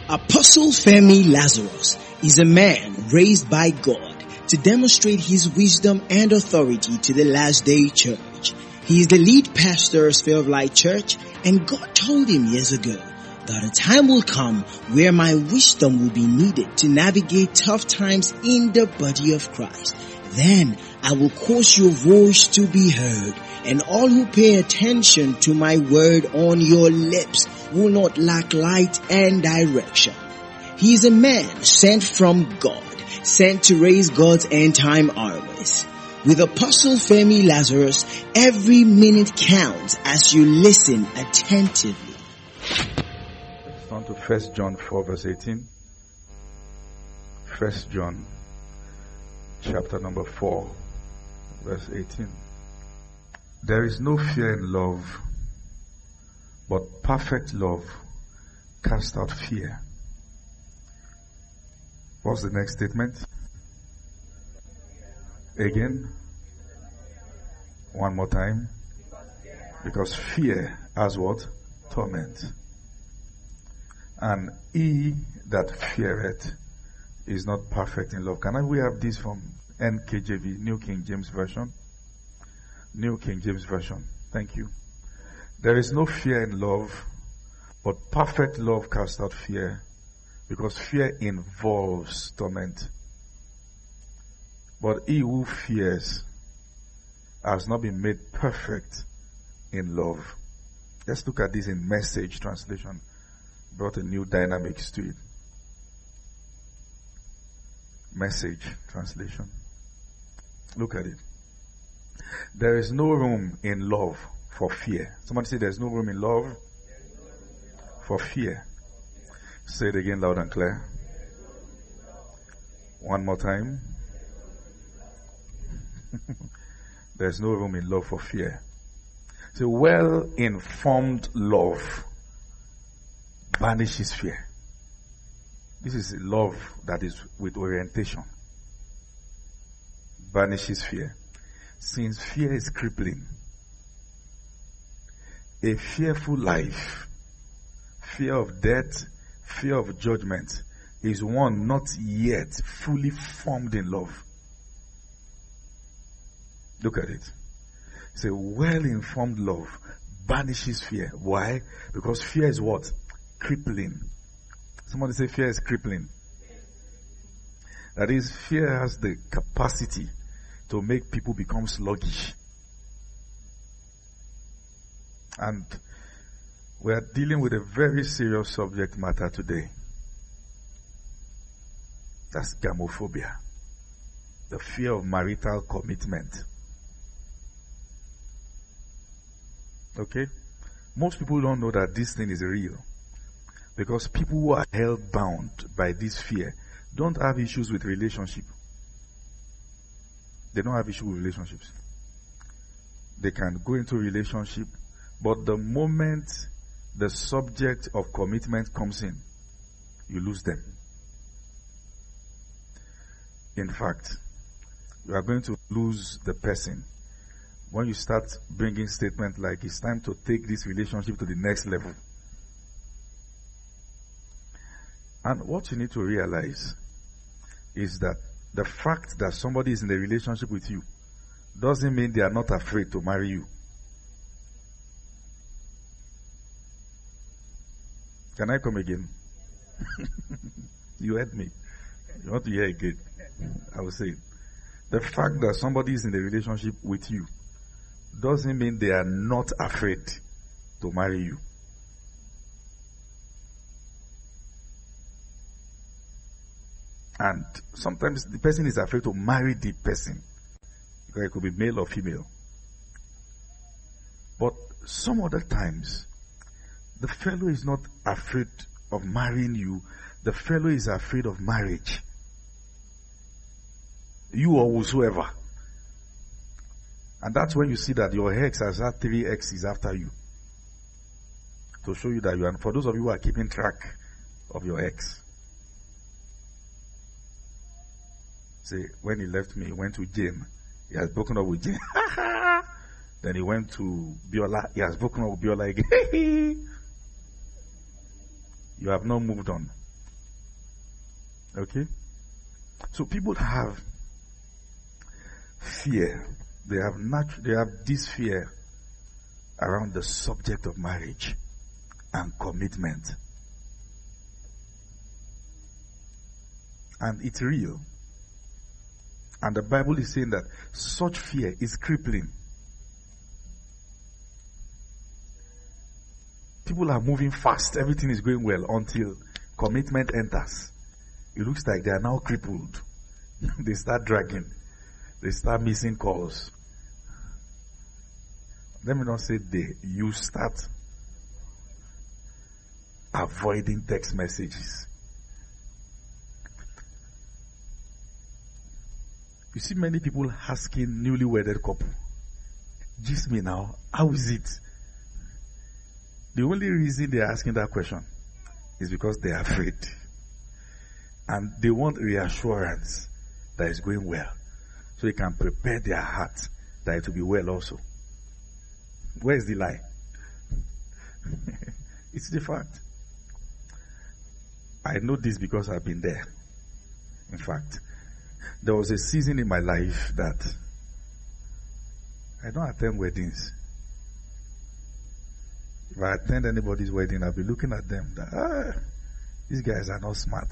Apostle Femi Lazarus is a man raised by God to demonstrate his wisdom and authority to the last day church. He is the lead pastor of Sphere of Light Church, and God told him years ago that a time will come where my wisdom will be needed to navigate tough times in the body of Christ. Then I will cause your voice to be heard, and all who pay attention to my word on your lips will not lack light and direction. He is a man sent from God, sent to raise God's end time armies. With Apostle Femi Lazarus, every minute counts as you listen attentively. Let's turn to 1 John 4 verse 18. 1 John chapter number 4 verse 18. There is no fear in love, but perfect love casts out fear. What's the next statement? Again. One more time. Because fear has what? Torment. And he that feareth is not perfect in love. We have this from NKJV, New King James Version? New King James Version. Thank you. There is no fear in love, but perfect love casts out fear, because fear involves torment. But he who fears has not been made perfect in love. Let's look at this in Message translation. Brought a new dynamics to it. Message translation. Look at it. There is no room in love for fear. Somebody say there's no room in love for fear. Say it again loud and clear. One more time. There's no room in love for fear. So well-informed love banishes fear. This is love that is with orientation. Banishes fear. Since fear is crippling, a fearful life, fear of death, fear of judgment, is one not yet fully formed in love. Look at it. It's a well-informed love banishes fear. Why? Because fear is what? Crippling. Somebody say fear is crippling. That is, fear has the capacity to make people become sluggish. And we are dealing with a very serious subject matter today. That's gamophobia. The fear of marital commitment. Okay? Most people don't know that this thing is real. Because people who are held bound by this fear don't have issues with relationship. They don't have issue with relationships. They can go into relationship, but the moment the subject of commitment comes in, you lose them. In fact, you are going to lose the person when you start bringing statements like, it's time to take this relationship to the next level. And what you need to realize is that the fact that somebody is in a relationship with you doesn't mean they are not afraid to marry you. Can I come again? You heard me. You want to hear again? I will say it. The fact that somebody is in a relationship with you doesn't mean they are not afraid to marry you. And sometimes the person is afraid to marry the person, because it could be male or female. But some other times, the fellow is not afraid of marrying you. The fellow is afraid of marriage. You or whosoever. And that's when you see that your ex has had 3 exes after you. To show you that you are, for those of you who are keeping track of your ex. Say, when he left me, he went to Jane. He has broken up with Jane. Then he went to Biola. He has broken up with Biola again. You have not moved on. Okay? So people have fear. They have this fear around the subject of marriage and commitment. And it's real. And the Bible is saying that such fear is crippling. People are moving fast. Everything is going well until commitment enters. It looks like they are now crippled. They start dragging. They start missing calls. Let me not say they. You start avoiding text messages. You see many people asking newly wedded couple, "Gist me now, how is it?" The only reason they are asking that question is because they are afraid. And they want reassurance that it's going well. So they can prepare their heart that it will be well also. Where is the lie? It's the fact. I know this because I've been there. In fact, there was a season in my life that I don't attend weddings. If I attend anybody's wedding, I'll be looking at them that, these guys are not smart.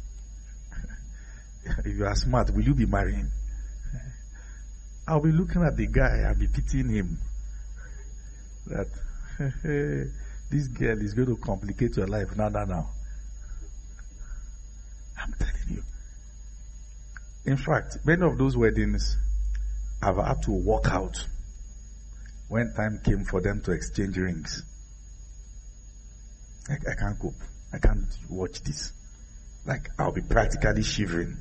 If you are smart, will you be marrying? I'll be looking at the guy, I'll be pitying him. That this girl is going to complicate your life. No. I'm telling you. In fact, many of those weddings I've had to walk out when time came for them to exchange rings. I can't cope. I can't watch this. Like, I'll be practically shivering.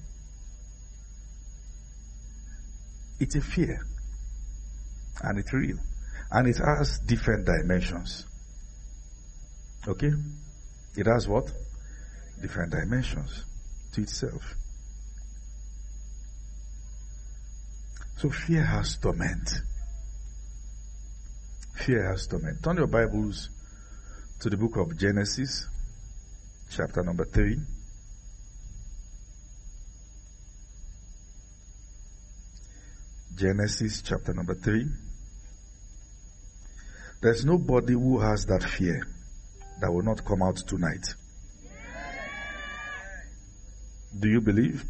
It's a fear. And it's real. And it has different dimensions. Okay? It has what? Different dimensions to itself. So fear has torment. Fear has torment. Turn your Bibles to the book of Genesis, chapter number 3. Genesis chapter number 3. There's nobody who has that fear that will not come out tonight. Do you believe?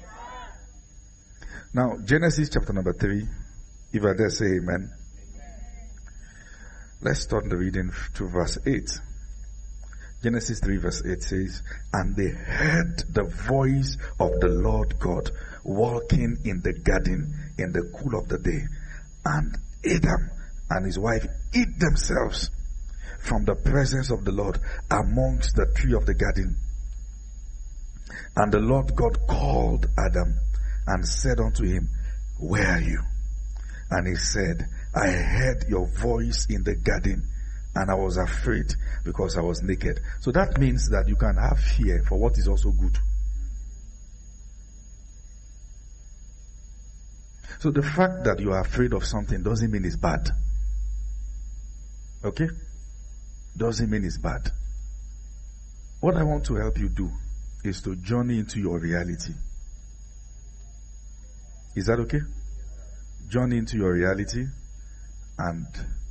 Now, Genesis chapter number 3, if I dare say amen. Let's start the reading to verse 8. Genesis 3 verse 8 says, "And they heard the voice of the Lord God walking in the garden in the cool of the day. And Adam and his wife hid themselves from the presence of the Lord amongst the tree of the garden. And the Lord God called Adam and said unto him, Where are you? And he said, I heard your voice in the garden, and I was afraid because I was naked." So that means that you can have fear for what is also good. So the fact that you are afraid of something doesn't mean it's bad. Okay? Doesn't mean it's bad. What I want to help you do is to journey into your reality. Is that okay? Journey into your reality and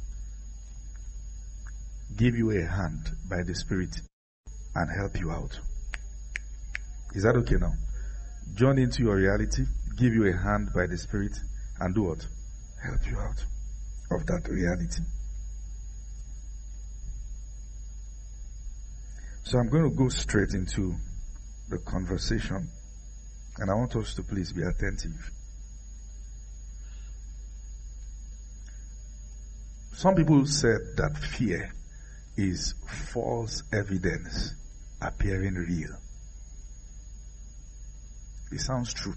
give you a hand by the Spirit and help you out. Is that okay now? Journey into your reality, give you a hand by the Spirit, and do what? Help you out of that reality. So I'm going to go straight into the conversation, and I want us to please be attentive. Some people said that fear is false evidence appearing real. It sounds true.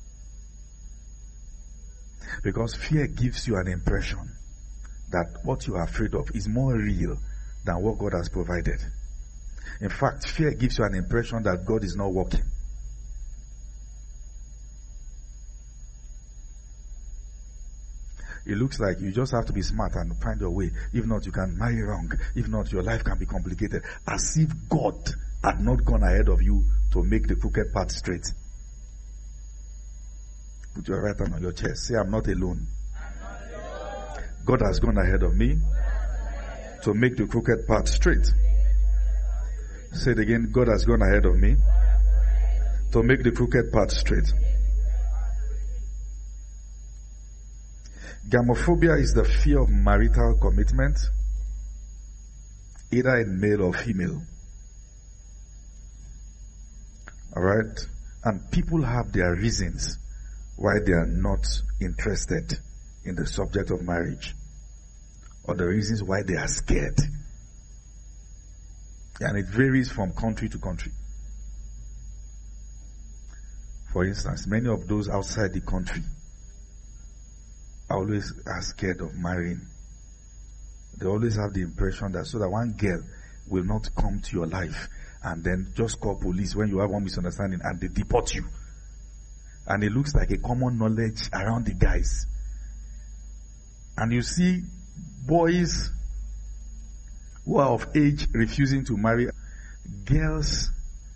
Because fear gives you an impression that what you are afraid of is more real than what God has provided. In fact, fear gives you an impression that God is not working. It looks like you just have to be smart and find your way. If not, you can marry wrong. If not, your life can be complicated. As if God had not gone ahead of you to make the crooked path straight. Put your right hand on your chest. Say, I'm not alone. God has gone ahead of me to make the crooked path straight. Say it again. God has gone ahead of me to make the crooked path straight. Gamophobia is the fear of marital commitment, either in male or female. Alright? And people have their reasons why they are not interested in the subject of marriage, or the reasons why they are scared. And it varies from country to country. For instance, many of those outside the country always are scared of marrying. They always have the impression that so that one girl will not come to your life and then just call police when you have one misunderstanding and they deport you. And it looks like a common knowledge around the guys. And you see boys who are of age refusing to marry, girls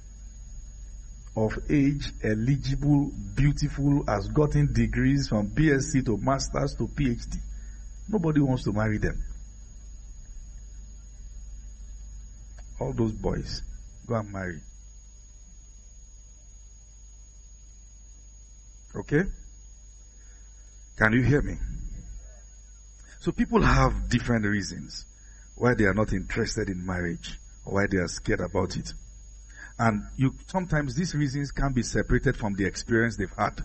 of age, eligible, beautiful, has gotten degrees from BSc to masters to PhD. Nobody wants to marry them. All those boys, go and marry. Okay? Can you hear me? So people have different reasons why they are not interested in marriage or why they are scared about it. And sometimes these reasons can be separated from the experience they've had.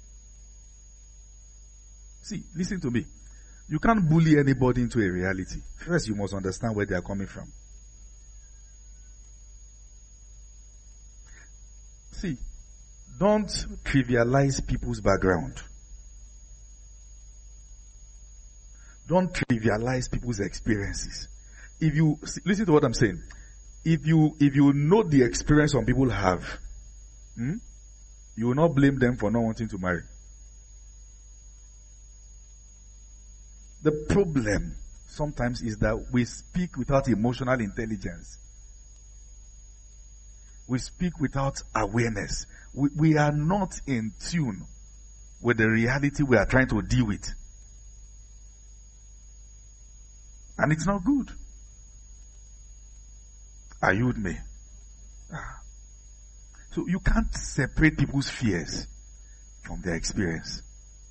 See, listen to me. You can't bully anybody into a reality. First, you must understand where they are coming from. See, don't trivialize people's background. Don't trivialize people's experiences. Listen to what I'm saying. If you know the experience some people have, you will not blame them for not wanting to marry. The problem sometimes is that we speak without emotional intelligence. We speak without awareness. We are not in tune with the reality we are trying to deal with. And it's not good. Are you with me? So you can't separate people's fears from their experience.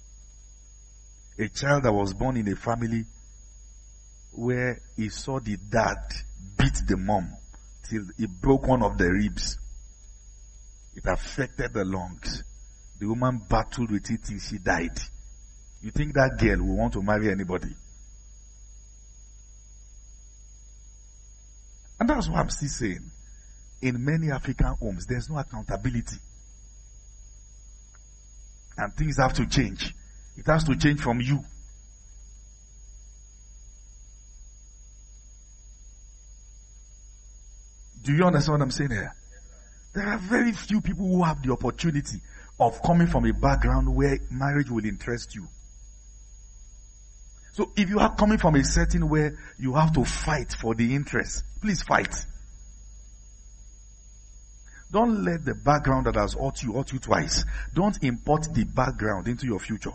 A child that was born in a family where he saw the dad beat the mom till he broke one of the ribs. It affected the lungs. The woman battled with it till she died. You think that girl will want to marry anybody? And that's what I'm still saying. In many African homes, there's no accountability. And things have to change. It has to change from you. Do you understand what I'm saying here? There are very few people who have the opportunity of coming from a background where marriage will interest you. So if you are coming from a setting where you have to fight for the interest, please fight. Don't let the background that has hurt you twice. Don't import the background into your future.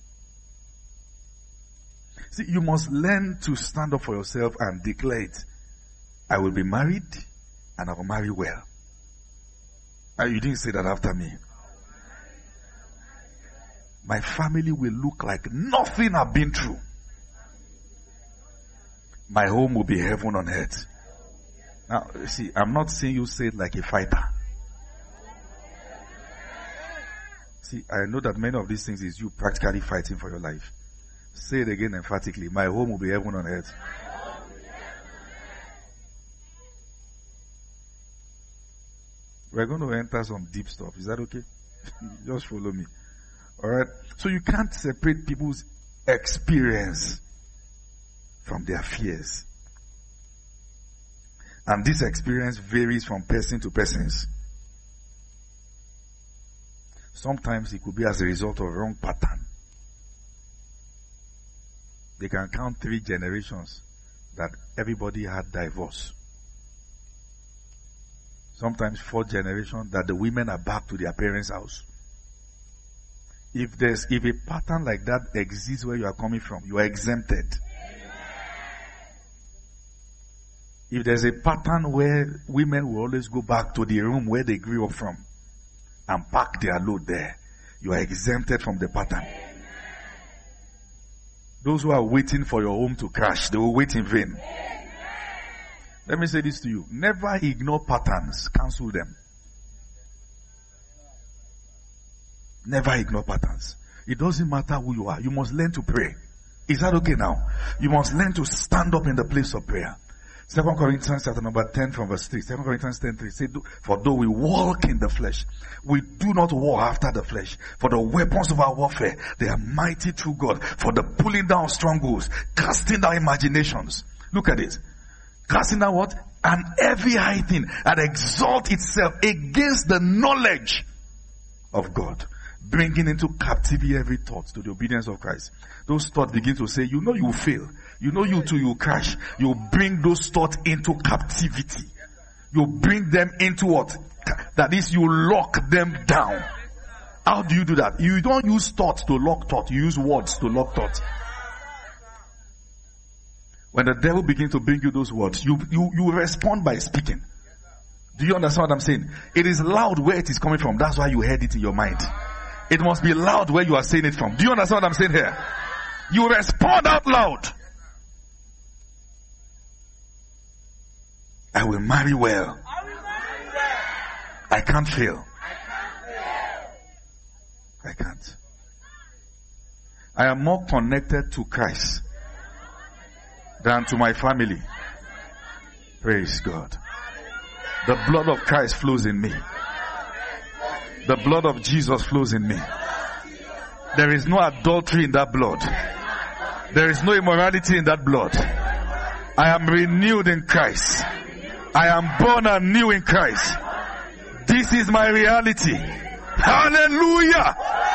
See, you must learn to stand up for yourself and declare it. I will be married and I will marry well. You didn't say that after me. My family will look like nothing I've been through. My home will be heaven on earth. Now, see, I'm not saying you say it like a fighter. See, I know that many of these things is you practically fighting for your life. Say it again emphatically. My home will be heaven on earth. We're going to enter some deep stuff. Is that okay? Just follow me. Alright? So you can't separate people's experience from their fears. And this experience varies from person to person. Sometimes it could be as a result of wrong pattern. They can count 3 generations that everybody had divorce. sometimes 4th generation, that the women are back to their parents' house. If a pattern like that exists where you are coming from, you are exempted. If there's a pattern where women will always go back to the room where they grew up from and pack their load there, you are exempted from the pattern. Those who are waiting for your home to crash, they will wait in vain. Let me say this to you. Never ignore patterns. Cancel them. Never ignore patterns. It doesn't matter who you are. You must learn to pray. Is that okay now? You must learn to stand up in the place of prayer. 2 Corinthians chapter number 10 from verse 3. 2 Corinthians 10:3 say, for though we walk in the flesh, we do not war after the flesh. For the weapons of our warfare, they are mighty through God. For the pulling down of strongholds, casting down imaginations. Look at it. Casting down what? An heavy high thing that exalts itself against the knowledge of God. Bringing into captivity every thought to the obedience of Christ. Those thoughts begin to say, you know you will fail. You know you too, you will crash. You bring those thoughts into captivity. You bring them into what? That is, you lock them down. How do you do that? You don't use thoughts to lock thought. You use words to lock thought. When the devil begins to bring you those words, you respond by speaking. Do you understand what I'm saying? It is loud where it is coming from. That's why you heard it in your mind. It must be loud where you are saying it from. Do you understand what I'm saying here? You respond out loud. I will marry well. I can't fail. I can't. I am more connected to Christ than to my family. Praise God. The blood of Christ flows in me. The blood of Jesus flows in me. There is no adultery in that blood. There is no immorality in that blood. I am renewed in Christ. I am born anew in Christ. This is my reality. Hallelujah.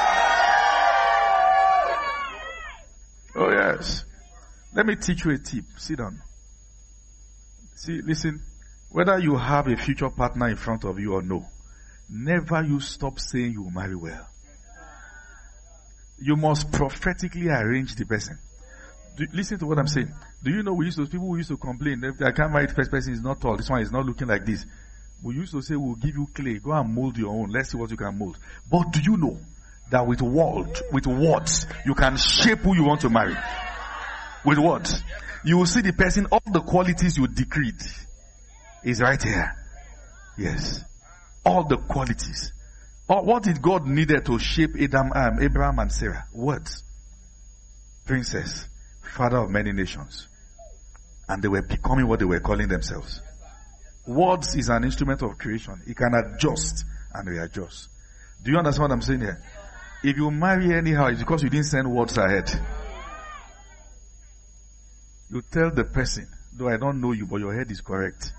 Oh yes. Let me teach you a tip. Sit down. See, listen. Whether you have a future partner in front of you or no, never you stop saying you will marry well. You must prophetically arrange the person. Listen to what I'm saying. Do you know people who used to complain, if I can't marry the first person, is not tall, this one is not looking like this. We used to say, we'll give you clay, go and mold your own, let's see what you can mold. But do you know that with words, you can shape who you want to marry? With words. You will see the person, all the qualities you decreed is right here. Yes. All the qualities. What did God needed to shape Abraham and Sarah? Words. Princess. Father of many nations. And they were becoming what they were calling themselves. Words is an instrument of creation. It can adjust and readjust. Do you understand what I'm saying here? If you marry anyhow, it's because you didn't send words ahead. You tell the person, though I don't know you, but your head is correct.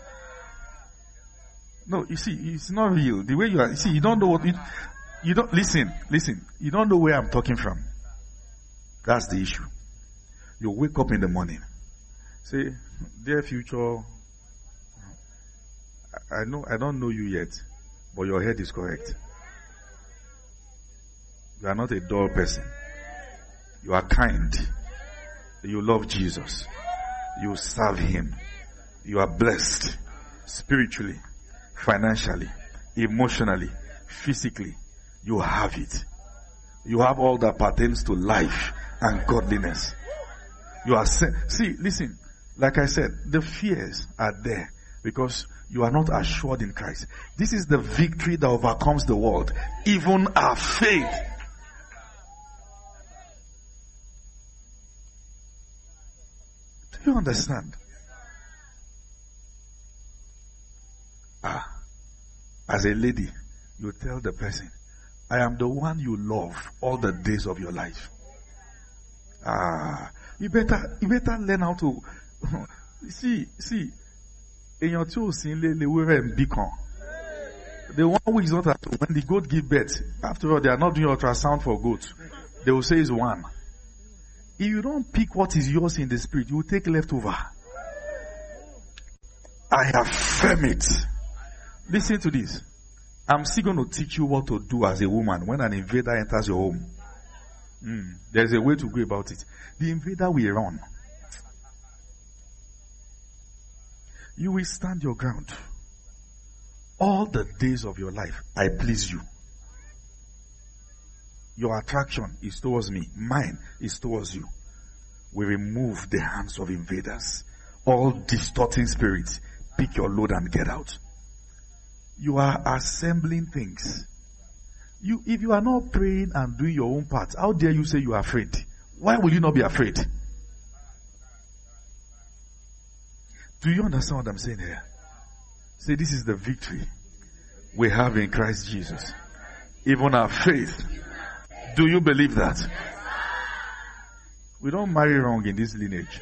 No, you see, it's not real. The way you are, you see, you don't know what, you don't, listen, you don't know where I'm talking from. That's the issue. You wake up in the morning, say, dear future, I don't know you yet, but your head is correct. You are not a dull person. You are kind. You love Jesus. You serve Him. You are blessed spiritually, financially, emotionally, physically. You have it. You have all that pertains to life and godliness. You are see, listen, like I said, the fears are there because you are not assured in Christ. This is the victory that overcomes the world, even our faith. Do you understand? As a lady, you tell the person, I am the one you love all the days of your life. You better learn how to see in your children the one who is not at home, when the goat give birth, after all, they are not doing ultrasound for goats. They will say it's one. If you don't pick what is yours in the spirit, you will take leftover. I affirm it. Listen to this. I'm still going to teach you what to do as a woman when an invader enters your home. There's a way to go about it. The invader will run. You will stand your ground. All the days of your life, I please you. Your attraction is towards me. Mine is towards you. We remove the hands of invaders. All distorting spirits, pick your load and get out. You are assembling things. If you are not praying and doing your own part, how dare you say you are afraid? Why will you not be afraid? Do you understand what I'm saying here? Say, this is the victory we have in Christ Jesus. Even our faith. Do you believe that? We don't marry wrong in this lineage.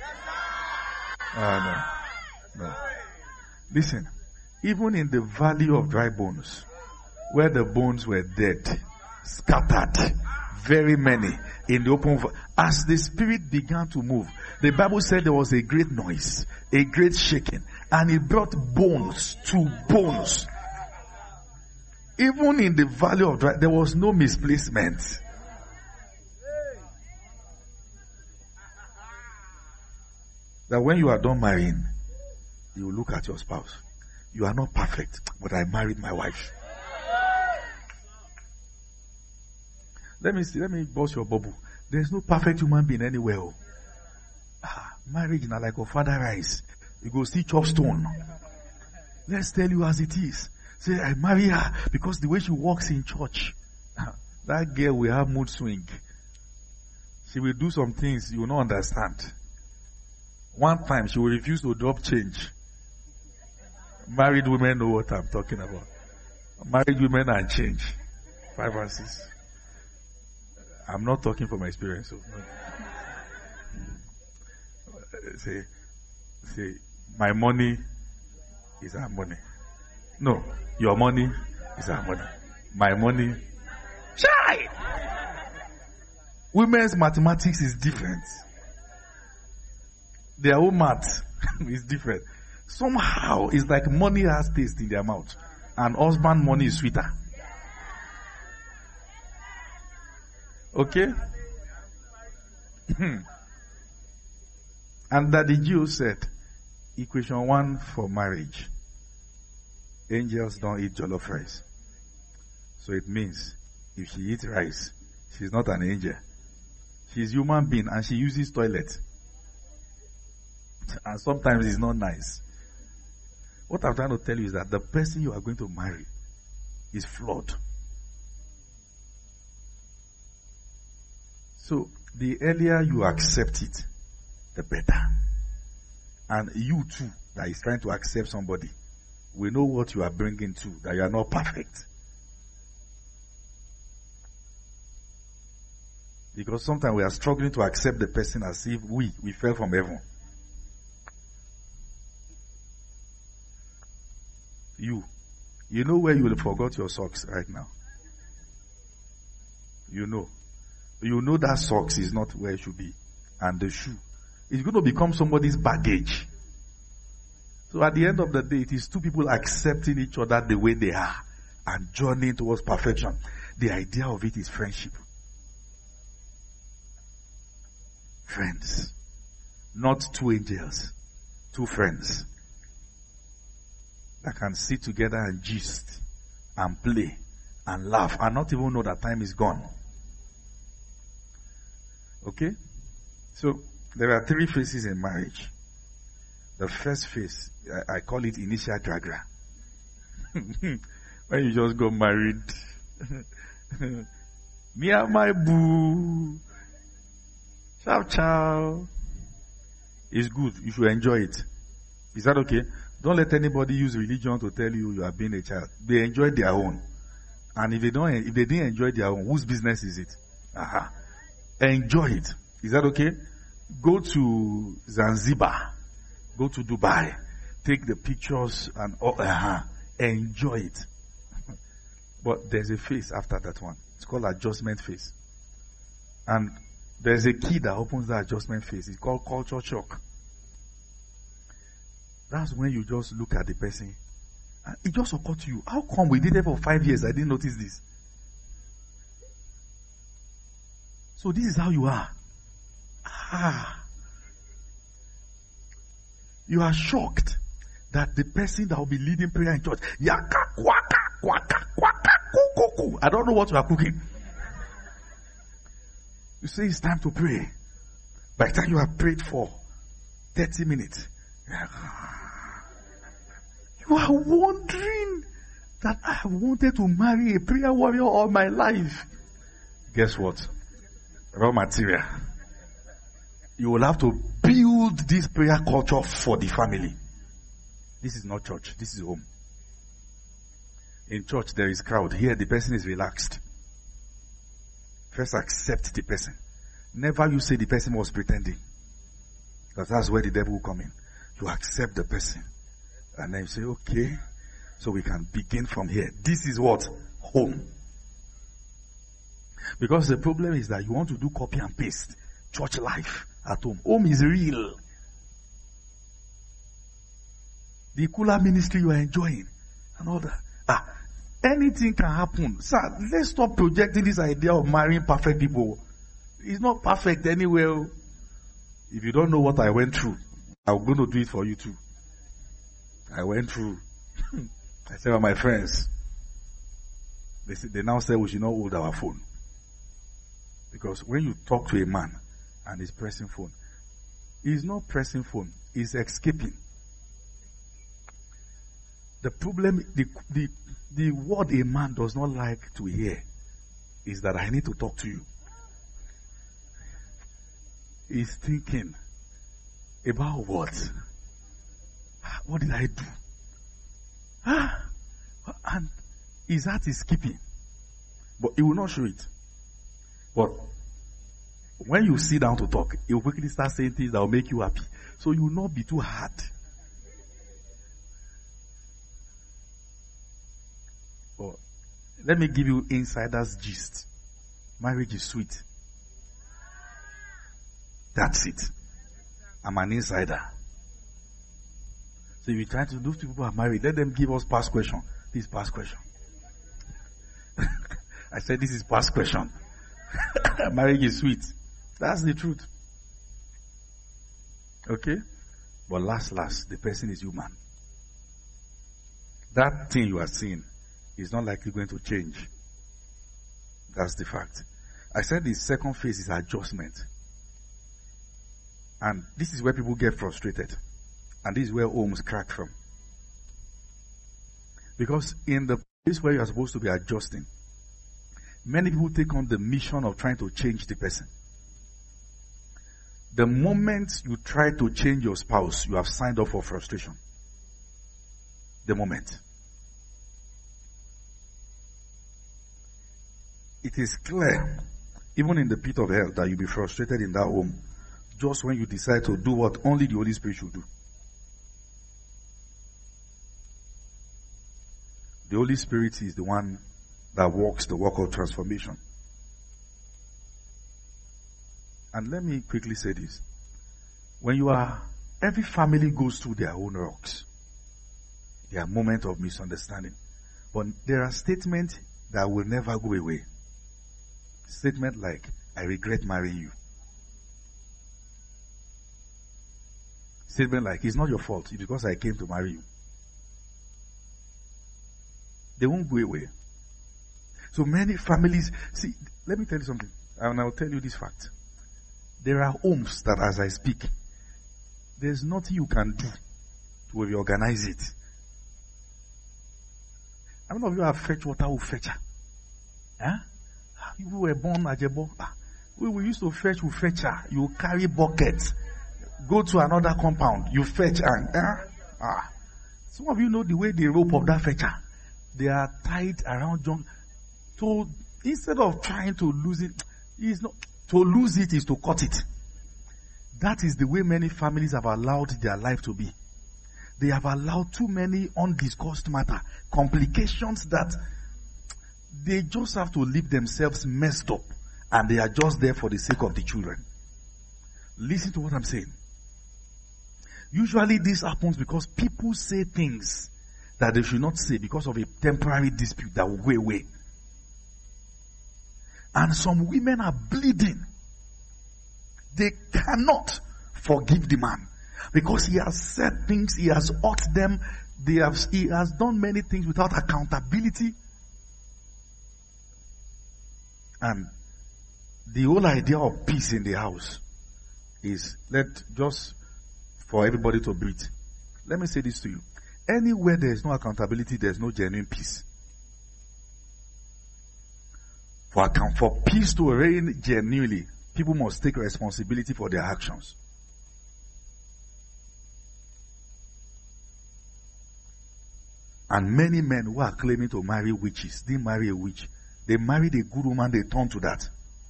No. Listen, even in the valley of dry bones, where the bones were dead, scattered, very many in the open, as the spirit began to move, the Bible said there was a great noise, a great shaking, and it brought bones to bones. Even in the valley of dry, there was no misplacement. That when you are done marrying, you will look at your spouse. You are not perfect, but I married my wife. Let me bust your bubble. There's no perfect human being anywhere. Marriage now like a father rise. You go see chop stone. Let's tell you as it is. Say, I marry her because the way she walks in church, that girl will have mood swing. She will do some things you will not understand. One time she will refuse to drop change. Married women know what I'm talking about. Married women and change. 5 and 6. I'm not talking from experience. So. Say, my money is our money. No, your money is our money. My money. Shy! Women's mathematics is different. Their own math is different. Somehow, it's like money has taste in their mouth. And husband money is sweeter. Okay? And that the Jews said, equation 1 for marriage. Angels don't eat jollof rice. So it means, if she eats rice, she's not an angel. She's a human being and she uses toilet. And sometimes it's not nice. What I'm trying to tell you is that the person you are going to marry is flawed. So, the earlier you accept it, the better. And you too, that is trying to accept somebody, we know what you are bringing to, that you are not perfect. Because sometimes we are struggling to accept the person as if we fell from heaven. You know where you will forgot your socks right now. You know that socks is not where it should be. And the shoe is going to become somebody's baggage. So at the end of the day, it is two people accepting each other the way they are and journeying towards perfection. The idea of it is friendship. Friends. Not two angels. Two friends. That can sit together and gist and play and laugh and not even know that time is gone. Okay? So, there are 3 phases in marriage. The first phase, I call it initial dragra. When you just got married. Me and my boo. Ciao, ciao. It's good. You should enjoy it. Is that okay? Don't let anybody use religion to tell you you are being a child. They enjoy their own. And if they didn't enjoy their own, whose business is it? Enjoy it. Is that okay? Go to Zanzibar. Go to Dubai. Take the pictures and enjoy it. But there's a phase after that one. It's called adjustment phase. And there's a key that opens that adjustment phase. It's called culture shock. That's when you just look at the person It just occurred to you. How come we did it for 5 years? I didn't notice this. So this is how you are. You are shocked that the person that will be leading prayer in church, yaka, kwaka, kwaka, kwaka, kuku. I don't know what you are cooking. You say it's time to pray. By the time you have prayed for 30 minutes, you are wondering that I have wanted to marry a prayer warrior all my life. Guess what? Raw material. You will have to build this prayer culture for the family. This is not church. This is home. In church, there is crowd. Here, the person is relaxed. First, accept the person. Never you say the person was pretending. Because that's where the devil will come in. You accept the person. And then you say, okay, so we can begin from here. This is what? Home. Because the problem is that you want to do copy and paste. Church life at home. Home is real. The cooler ministry you are enjoying. And all that. Anything can happen. Sir, let's stop projecting this idea of marrying perfect people. It's not perfect anywhere. If you don't know what I went through, I'm going to do it for you too. I went through. I said, well, my friends, they now say we should not hold our phone. Because when you talk to a man and he's pressing phone, he's not pressing phone, he's escaping. The problem, the word a man does not like to hear is that I need to talk to you. He's thinking about what? What did I do? And his heart is skipping. But he will not show it. But when you sit down to talk, he will quickly start saying things that will make you happy. So you will not be too hard. But let me give you insider's gist. Marriage is sweet. That's it. I'm an insider. So if you try to, those people who are married, let them give us past question. This past question. I said this is past question. Marriage is sweet. That's the truth. Okay? But last, the person is human. That thing you are seeing is not likely going to change. That's the fact. I said the second phase is adjustment. And this is where people get frustrated. And this is where homes crack from. Because in the place where you are supposed to be adjusting, many people take on the mission of trying to change the person. The moment you try to change your spouse, you have signed up for frustration. The moment. It is clear, even in the pit of hell, that you'll be frustrated in that home just when you decide to do what only the Holy Spirit should do. The Holy Spirit is the one that works the work of transformation. And let me quickly say this. Every family goes through their own rocks. There are moments of misunderstanding. But there are statements that will never go away. Statement like, I regret marrying you. Statement like, it's not your fault, it's because I came to marry you. They won't go away. So many families, see, let me tell you something, and I'll tell you this fact. There are homes that as I speak, there's nothing you can do to reorganize it. How many of you have fetch water with fetcher? Huh? You were born at Jebo. We used to fetch with fetcher. You carry buckets. Go to another compound. You fetch and some of you know the way they rope of that fetcher. They are tied around John. So instead of trying to lose it, to lose it is to cut it. That is the way many families have allowed their life to be. They have allowed too many undiscussed matter, complications that they just have to leave themselves messed up, and they are just there for the sake of the children. Listen to what I'm saying. Usually this happens because people say things that they should not say because of a temporary dispute that will go away. And some women are bleeding. They cannot forgive the man because he has said things, he has hurt them, he has done many things without accountability. And the whole idea of peace in the house is just for everybody to breathe. Let me say this to you. Anywhere there is no accountability, there is no genuine peace. For peace to reign genuinely, people must take responsibility for their actions. And many men who are claiming to marry witches didn't marry a witch. They married a good woman, they turned to that.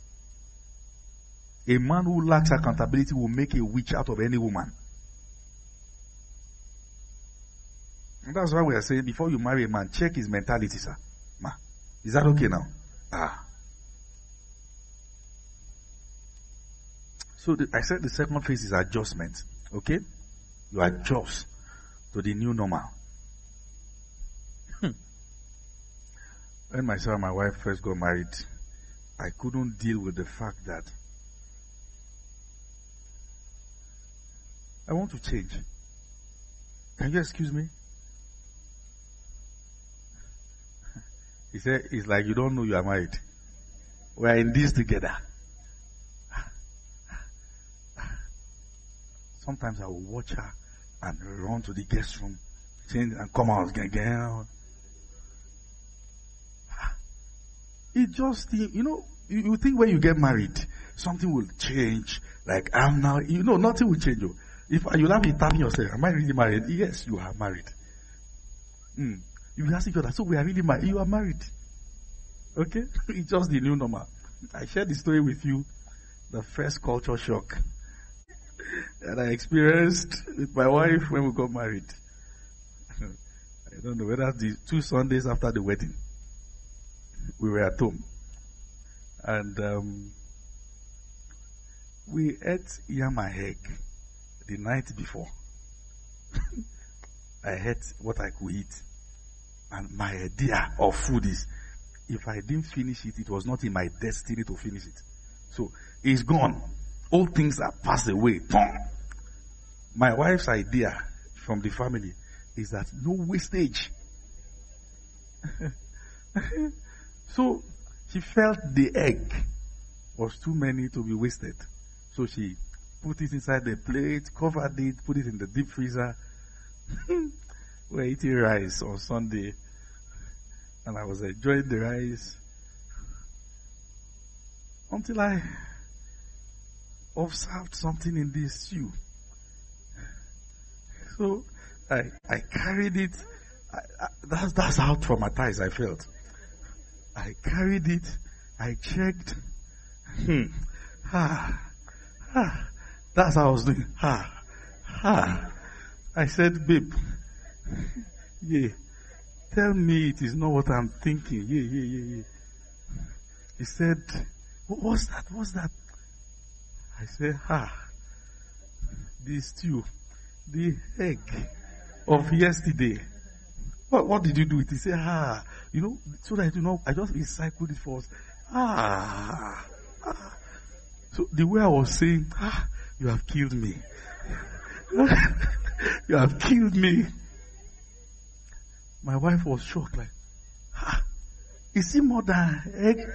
A man who lacks accountability will make a witch out of any woman. And that's why we are saying before you marry a man, check his mentality, sir. Ma, is that okay now? So I said the second phase is adjustment. Okay? You adjust to the new normal. When myself and my wife first got married, I couldn't deal with the fact that I want to change. Can you excuse me? He said, it's like you don't know you are married. We are in this together. Sometimes I will watch her and run to the guest room, change and come out again. It just, you think when you get married, something will change. Like, I'm now, nothing will change you. If you'll have it tapping yourself, am I really married? Yes, you are married. You ask each other, so we are really married. You are married. Okay? It's just the new normal. I shared the story with you, the first culture shock that I experienced with my wife when we got married. I don't know whether the 2 Sundays after the wedding, we were at home. And we ate yam and egg the night before. I ate what I could eat. And my idea of food is, if I didn't finish it, it was not in my destiny to finish it. So, it's gone. All things are passed away. My wife's idea from the family is that no wastage. So, she felt the egg was too many to be wasted. So she put it inside the plate, covered it, put it in the deep freezer. We're eating rice on Sunday. And I was enjoying the rice. Until I observed something in this stew. So I carried it. That's how traumatized I felt. I carried it. I checked. That's how I was doing. I said, babe, yeah, tell me it is not what I'm thinking. Yeah. He said, what's that? I said, the stew, the egg of yesterday. What did you do with it? He said, so that I just recycled it for us. So the way I was saying, you have killed me. You have killed me. My wife was shocked, like, is it more than egg?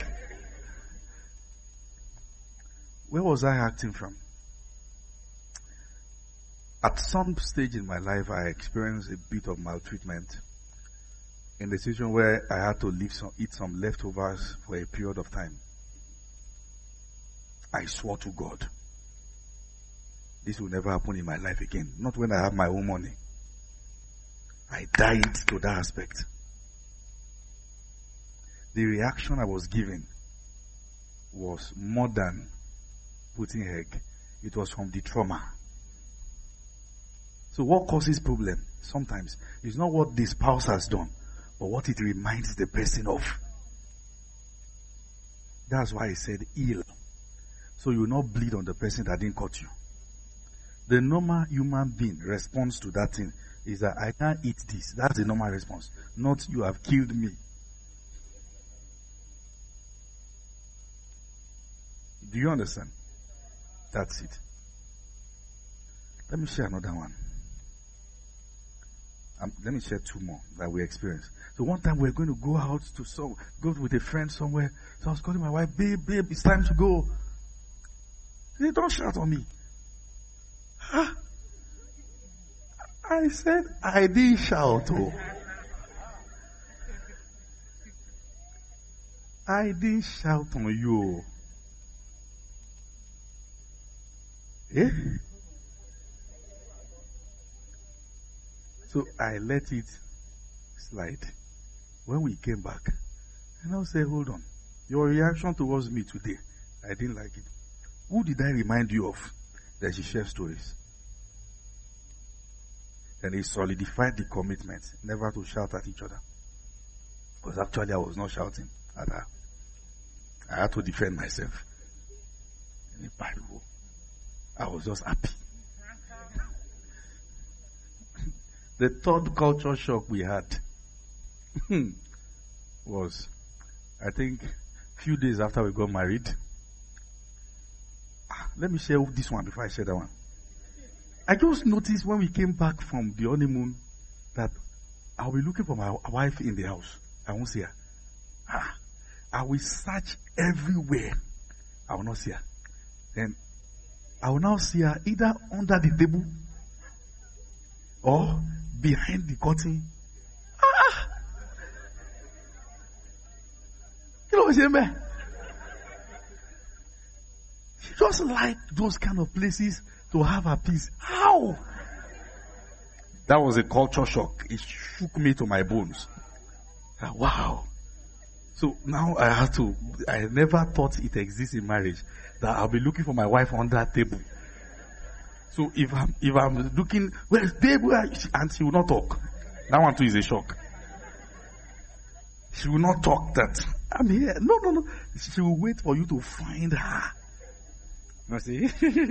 Where was I acting from? At some stage in my life, I experienced a bit of maltreatment in the situation where I had to eat some leftovers for a period of time. I swore to God, this will never happen in my life again. Not when I have my own money. I died to that aspect. The reaction I was given was more than putting egg. It was from the trauma. So what causes problem sometimes is not what the spouse has done, but what it reminds the person of. That's why I said heal. So you will not bleed on the person that didn't cut you. The normal human being responds to that thing is that I can't eat this. That's the normal response. Not you have killed me. Do you understand? That's it. Let me share another one. Let me share two more that we experienced. So one time we were going to go out to go with a friend somewhere. So I was calling my wife, babe, it's time to go. She said, don't shout on me. Huh? I said, I didn't shout. Oh. I didn't shout on you. Eh? So I let it slide. When we came back, and I said, hold on. Your reaction towards me today, I didn't like it. Who did I remind you of that she shares stories? And he solidified the commitment never to shout at each other. Because actually I was not shouting at her. I had to defend myself. I was just happy. The third culture shock we had was, I think, a few days after we got married. Let me share this one before I share that one. I just noticed when we came back from the honeymoon that I'll be looking for my wife in the house. I won't see her. I will search everywhere. I will not see her. Then I will now see her either under the table or behind the curtain. You know what I'm saying? She just like those kind of places to have her peace. How? That was a culture shock. It shook me to my bones. Wow. So now I never thought it exists in marriage that I'll be looking for my wife on that table. So if I'm looking, where's table? And she will not talk. That one too is a shock. She will not talk that I'm here. No. She will wait for you to find her. You see?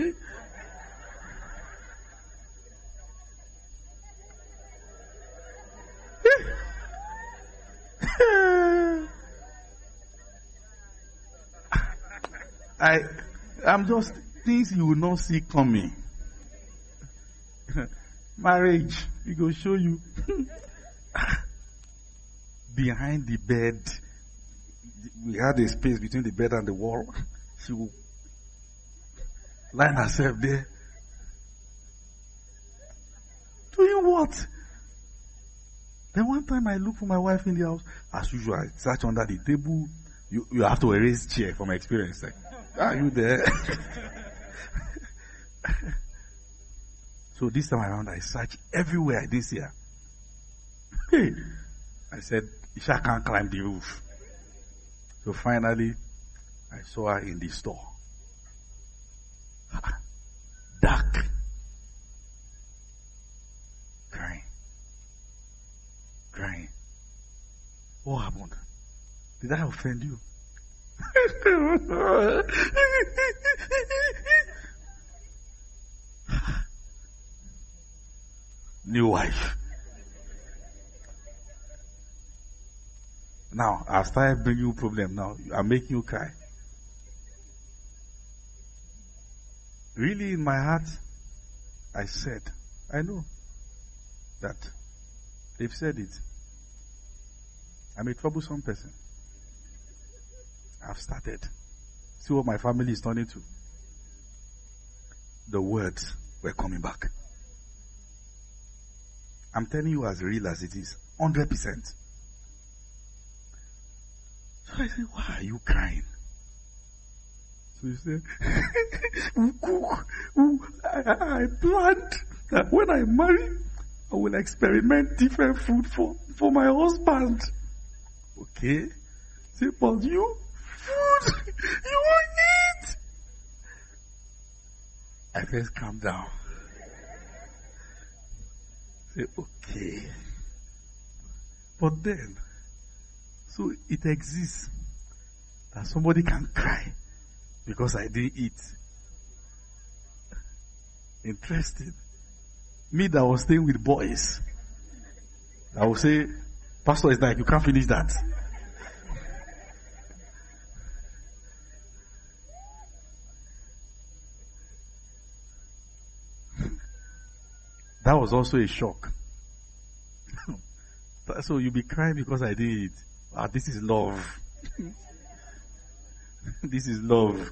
I'm just things you will not see coming. Marriage, we go show you. Behind the bed, we had a space between the bed and the wall. She will line herself there. Doing what? Then one time I look for my wife in the house. As usual, I search under the table. You have to erase chair from experience. Like, are you there? So this time around, I searched everywhere. I didn't see her. Hey, I said, Isha can't climb the roof. So finally, I saw her in the store. Dark. Crying. What happened? Did I offend you? New wife. Now, I started bringing you problem now. I'm making you cry. Really, in my heart, I said, I know that they've said it. I'm a troublesome person. I've started. See what my family is turning to. The words were coming back. I'm telling you as real as it is. 100%. So I said, why are you crying? So he said, I planned that when I marry, I will experiment different food for my husband. Okay? Say, but you, food, you won't eat. I first calm down. Say, okay. But then, so it exists that somebody can cry because I didn't eat. Interesting. Me that was staying with boys, I will say, Pastor is like, you can't finish that. That was also a shock. So you'll be crying because I did it. Ah, this is love. This is love.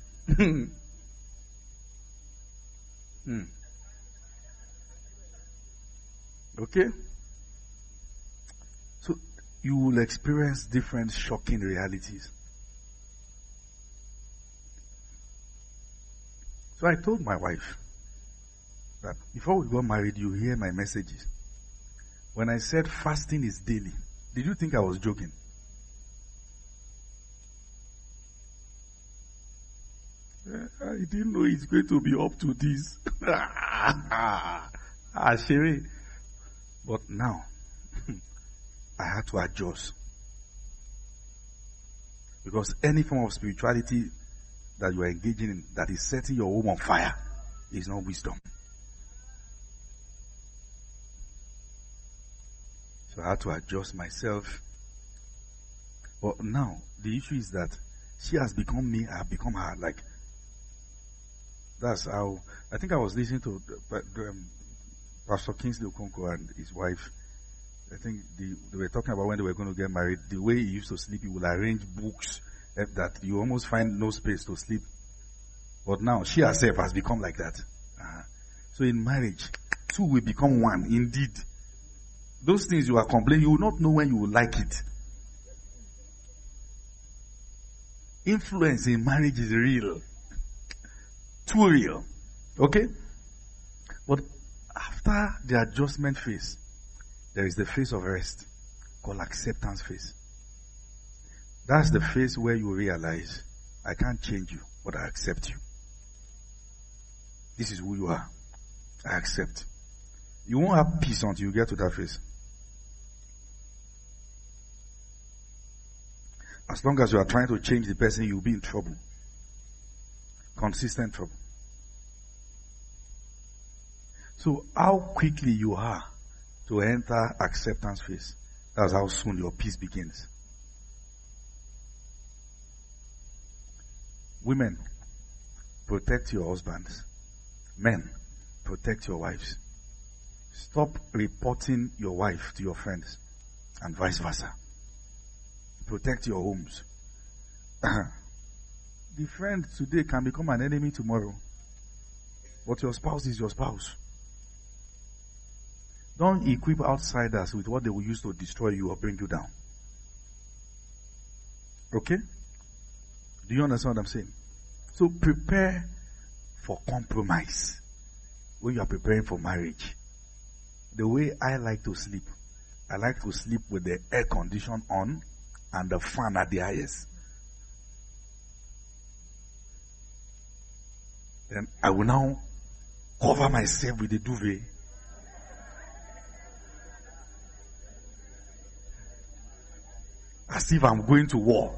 Okay? So you will experience different shocking realities. So I told my wife that before we got married, you hear my messages. When I said fasting is daily, did you think I was joking? I didn't know it's going to be up to this. Sherry. But now, I had to adjust. Because any form of spirituality that you are engaging in that is setting your home on fire is not wisdom. So I had to adjust myself. But now, the issue is that she has become me, I have become her. Like, that's how, I think I was listening to Pastor Kingsley Okonkwo and his wife. I think they were talking about when they were going to get married. The way he used to sleep, he would arrange books that you almost find no space to sleep. But now, she herself has become like that. So in marriage, two will become one, indeed. Those things you are complaining, you will not know when you will like it. Influence in marriage is real. Too real. Okay? But after the adjustment phase, there is the phase of rest called acceptance phase. That's the phase where you realize, I can't change you, but I accept you. This is who you are. I accept. You won't have peace until you get to that phase. As long as you are trying to change the person, you'll be in trouble. Consistent trouble. So how quickly you are to enter acceptance phase, that's how soon your peace begins. Women, protect your husbands. Men, protect your wives. Stop reporting your wife to your friends and vice versa. Protect your homes. The friend today can become an enemy tomorrow. But your spouse is your spouse. Don't equip outsiders with what they will use to destroy you or bring you down. Okay? Do you understand what I'm saying? So prepare for compromise when you are preparing for marriage. The way I like to sleep, I like to sleep with the air condition on and the fan at the highest. Then I will now cover myself with the duvet. As if I'm going to war.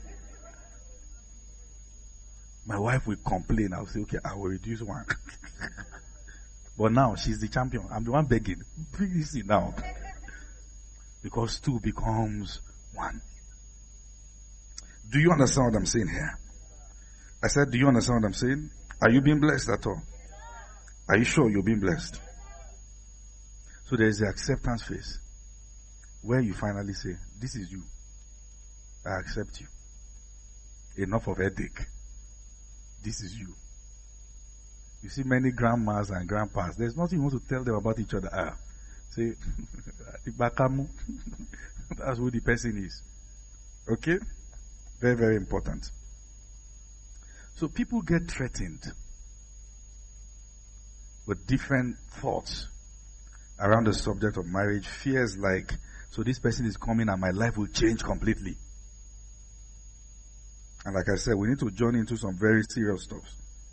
My wife will complain. I'll say, okay, I will reduce one. But now she's the champion. I'm the one begging. Bring this in now. Because two becomes one. Do you understand what I'm saying here? I said, do you understand what I'm saying? Are you being blessed at all? Are you sure you're being blessed? So there is the acceptance phase where you finally say, this is you. I accept you. Enough of headache. This is you. You see many grandmas and grandpas, there's nothing you want to tell them about each other. Say, that's who the person is. Okay? Very, very important. So people get threatened with different thoughts around the subject of marriage. Fears like, so this person is coming and my life will change completely. And like I said, we need to join into some very serious stuff.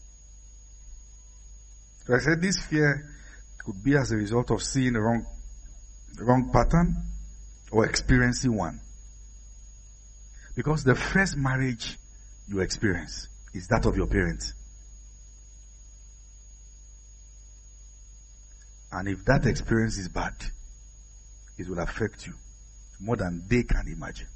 So I said this fear could be as a result of seeing the wrong pattern or experiencing one. Because the first marriage you experience is that of your parents. And if that experience is bad, it will affect you more than they can imagine.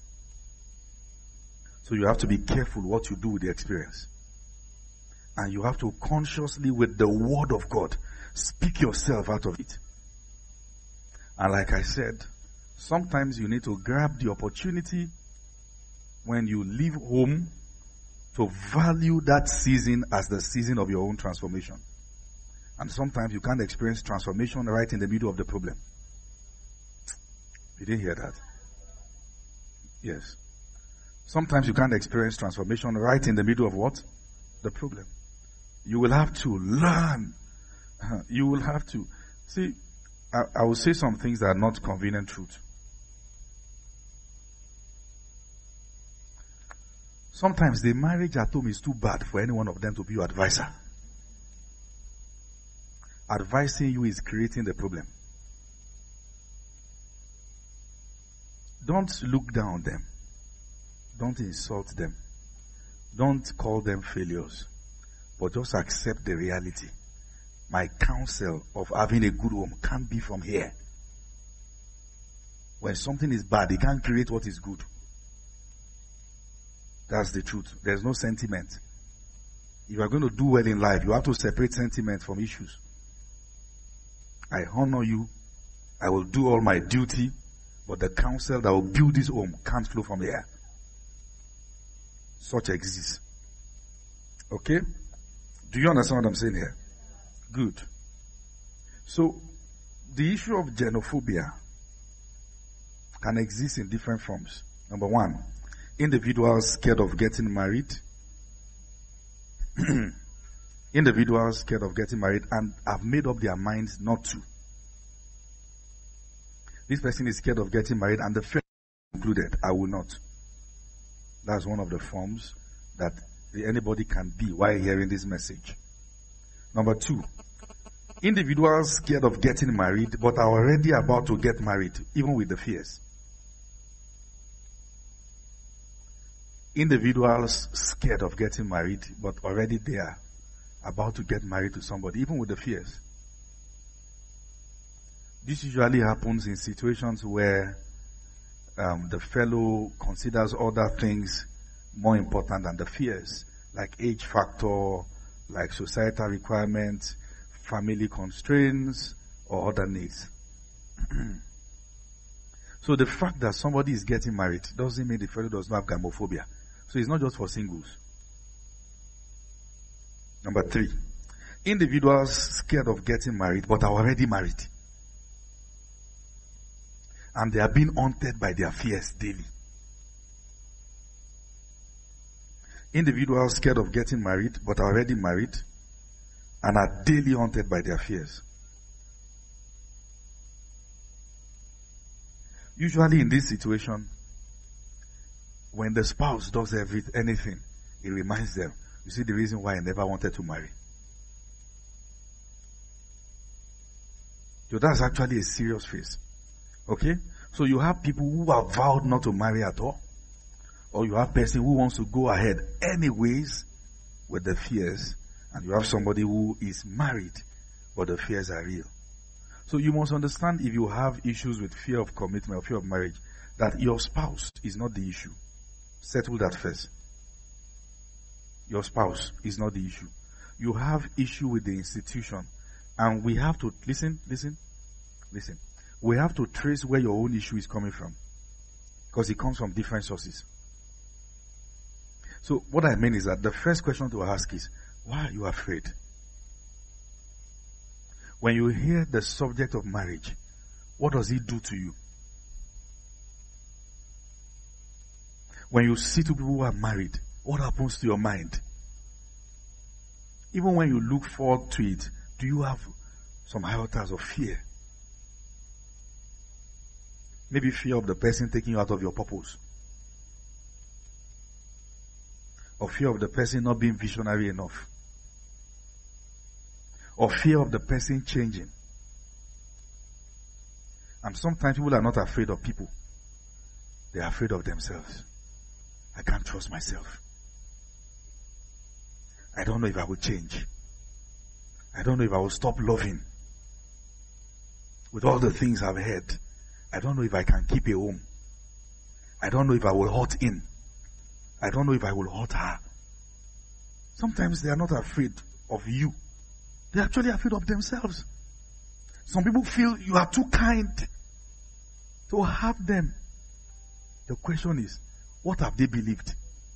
So you have to be careful what you do with the experience. And you have to consciously, with the word of God, speak yourself out of it. And like I said, sometimes you need to grab the opportunity when you leave home to value that season as the season of your own transformation. And sometimes you can't experience transformation right in the middle of the problem. You didn't hear that? Yes. Sometimes you can't experience transformation right in the middle of what? The problem. You will have to learn. You will have to. See, I will say some things that are not convenient truth. Sometimes the marriage at home is too bad for any one of them to be your advisor. Advising you is creating the problem. Don't look down on them. Don't insult them. Don't call them failures. But just accept the reality. My counsel of having a good home can't be from here. When something is bad, it can't create what is good. That's the truth. There's no sentiment. If you are going to do well in life, you have to separate sentiment from issues. I honor you. I will do all my duty. But the counsel that will build this home can't flow from here. Such exists. Okay? Do you understand what I'm saying here? Good. So, the issue of genophobia can exist in different forms. Number one, individuals scared of getting married. Individuals scared of getting married and have made up their minds not to. This person is scared of getting married and the fear concluded, I will not. That's one of the forms that anybody can be while hearing this message. Number two, individuals scared of getting married but are already about to get married, even with the fears. Individuals scared of getting married but already they are about to get married to somebody, even with the fears. This usually happens in situations where the fellow considers other things more important than the fears, like age factor, like societal requirements, family constraints, or other needs. So the fact that somebody is getting married doesn't mean the fellow does not have gamophobia. So it's not just for singles. Number three, individuals scared of getting married but are already married. And they are being haunted by their fears daily. Individuals scared of getting married but are already married and are daily haunted by their fears. Usually in this situation, when the spouse does anything, it reminds them, you see the reason why I never wanted to marry. So that's actually a serious phase. Okay? So you have people who have vowed not to marry at all. Or you have a person who wants to go ahead anyways with the fears. And you have somebody who is married, but the fears are real. So you must understand, if you have issues with fear of commitment or fear of marriage, that your spouse is not the issue. Settle that first. Your spouse is not the issue. You have issue with the institution. And we have to, listen. We have to trace where your own issue is coming from. Because it comes from different sources. So what I mean is that the first question to ask is, why are you afraid? When you hear the subject of marriage, what does it do to you? When you see two people who are married, what happens to your mind? Even when you look forward to it, do you have some iota of fear? Maybe fear of the person taking you out of your purpose. Or fear of the person not being visionary enough. Or fear of the person changing. And sometimes people are not afraid of people. They are afraid of themselves. I can't trust myself. I don't know if I will change. I don't know if I will stop loving. with all the things I've heard, I don't know if I can keep a home. I don't know if I will hurt him. I don't know if I will hurt her. Sometimes they are not afraid of you. They're actually afraid of themselves. Some people feel you are too kind to have them. The question is, what have they believed?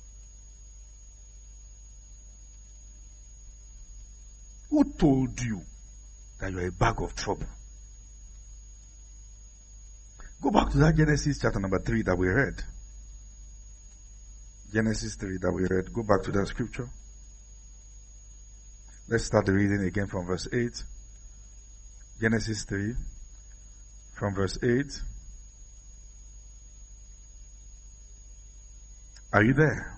Who told you that you're a bag of trouble? Go back to that Genesis chapter number 3 that we read. Genesis 3 that we read. Go back to that scripture. Let's start the reading again from verse 8. Genesis 3 from verse 8. Are you there?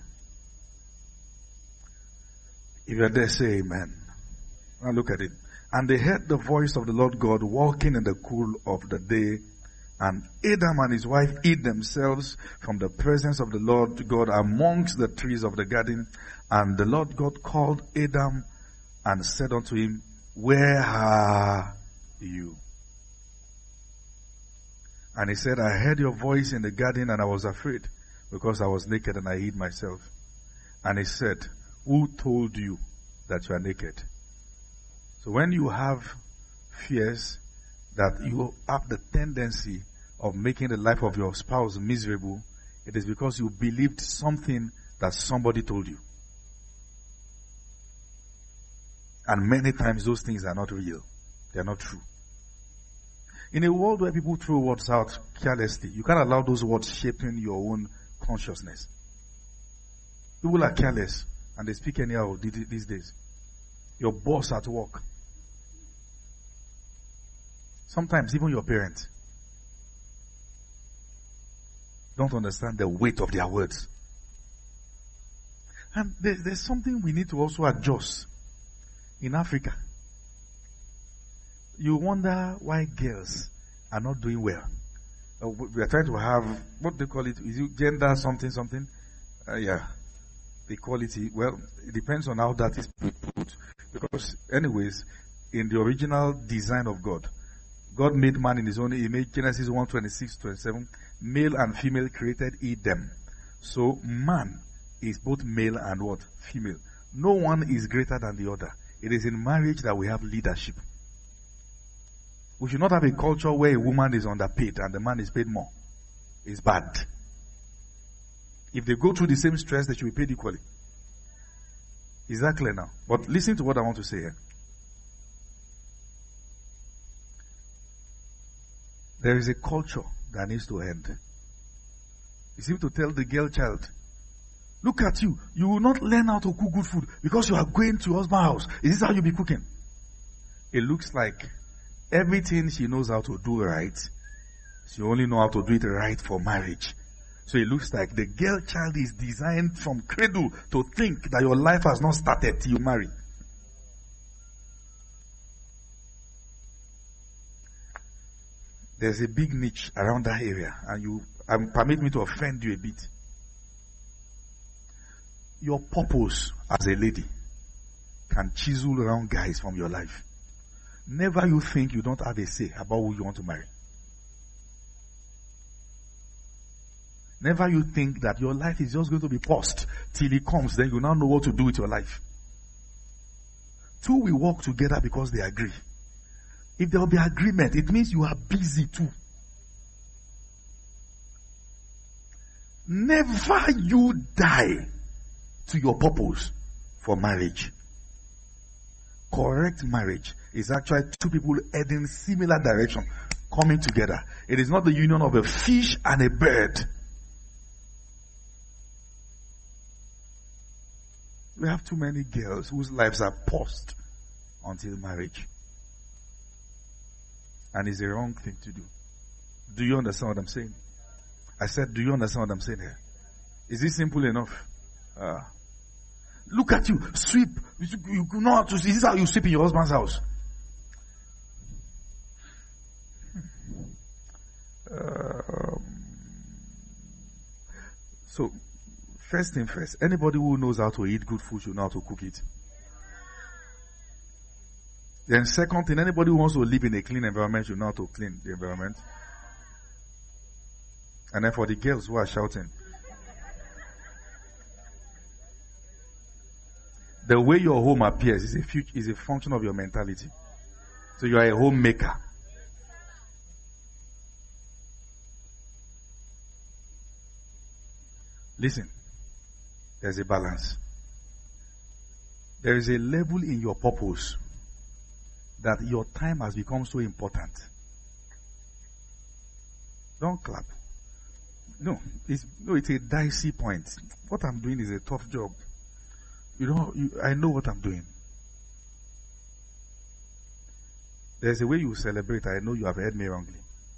If you're there, say amen. Now look at it. And they heard the voice of the Lord God walking in the cool of the day, and Adam and his wife hid themselves from the presence of the Lord God amongst the trees of the garden. And the Lord God called Adam and said unto him, where are you? And he said, I heard your voice in the garden, and I was afraid, because I was naked and I hid myself. And he said, who told you that you are naked? So when you have fears that you have the tendency of making the life of your spouse miserable, it is because you believed something that somebody told you. And many times those things are not real. They are not true. In a world where people throw words out carelessly, you can't allow those words shaping your own consciousness. People are careless and they speak anyhow these days. Your boss at work. Sometimes even your parents don't understand the weight of their words. And there's something we need to also adjust in Africa. You wonder why girls are not doing well. We are trying to have, what they call it, is it gender something? Yeah. Equality. Well, it depends on how that is put. Because anyways, in the original design of God, God made man in his own image. Genesis 1:26-27. Male and female created he them. So man is both male and what? Female. No one is greater than the other. It is in marriage that we have leadership. We should not have a culture where a woman is underpaid and the man is paid more. It's bad. If they go through the same stress, they should be paid equally. Is that clear now? But listen to what I want to say here. There is a culture that needs to end. You seem to tell the girl child, look at you. You will not learn how to cook good food because you are going to your husband's house. Is this how you'll be cooking? It looks like everything she knows how to do right, she only knows how to do it right for marriage. So it looks like the girl child is designed from cradle to think that your life has not started till you marry. There's a big niche around that area, and permit me to offend you a bit. Your purpose as a lady can chisel around guys from your life. Never you think you don't have a say about who you want to marry. Never you think that your life is just going to be paused till it comes, then you now know what to do with your life. Two will work together because they agree. If there will be agreement, it means you are busy too. Never you die to your purpose for marriage. Correct marriage is actually two people heading similar direction, coming together. It is not the union of a fish and a bird. We have too many girls whose lives are paused until marriage. And it's the wrong thing to do. Do you understand what I'm saying? I said, do you understand what I'm saying here? Is this simple enough? Look at you, sweep. You know how to, is this how you sweep in your husband's house? So, first thing first, anybody who knows how to eat good food should know how to cook it. Then second thing, anybody who wants to live in a clean environment should know how to clean the environment. And then for the girls who are shouting, the way your home appears is a function of your mentality. So you are a homemaker. Listen, there's a balance. There is a level in your purpose that your time has become so important. Don't clap. No, it's a dicey point. What I'm doing is a tough job. I know what I'm doing. There's a way you celebrate. I know you have heard me wrongly.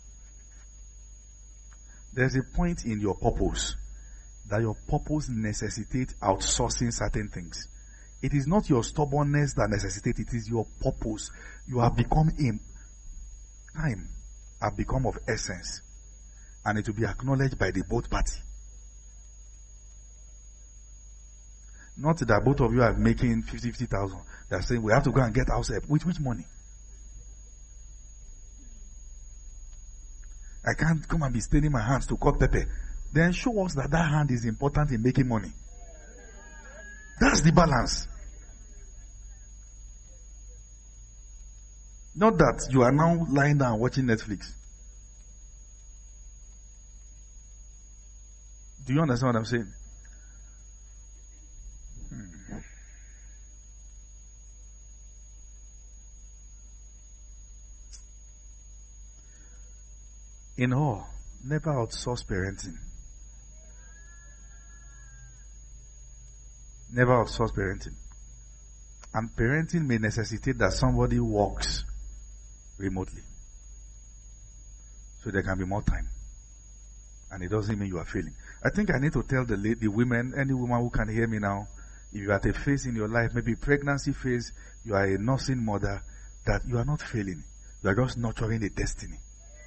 There's a point in your purpose that your purpose necessitates outsourcing certain things. It is not your stubbornness that necessitates it is your purpose. You have become time have become of essence, and it will be acknowledged by the both party. Not that both of you are making 50,000. They're saying we have to go and get ourselves. With which money? I can't come and be staining my hands to cut pepper. Then show us that hand is important in making money. That's the balance. Not that you are now lying down watching Netflix. Do you understand what I'm saying? In all, never outsource parenting. Never outsource parenting. And parenting may necessitate that somebody works remotely, so there can be more time. And it doesn't mean you are failing. I think I need to tell the women, any woman who can hear me now, if you are at a phase in your life, maybe pregnancy phase, you are a nursing mother, that you are not failing. You are just nurturing a destiny.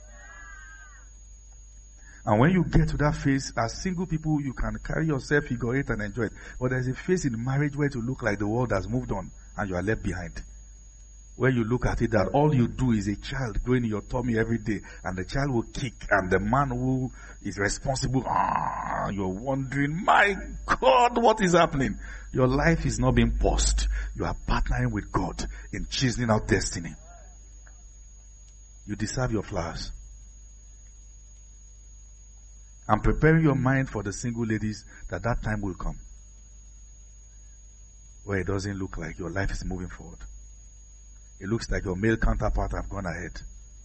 And when you get to that phase, as single people, you can carry yourself, figure it, and enjoy it. But there's a phase in marriage where it will look like the world has moved on and you are left behind. Where you look at it that all you do is a child growing in your tummy every day, and the child will kick, and the man who is responsible, you're wondering, my God, what is happening? Your life is not being paused. You are partnering with God in chiseling out destiny. You deserve your flowers. I'm preparing your mind for the single ladies that time will come, where it doesn't look like your life is moving forward. It looks like your male counterpart have gone ahead.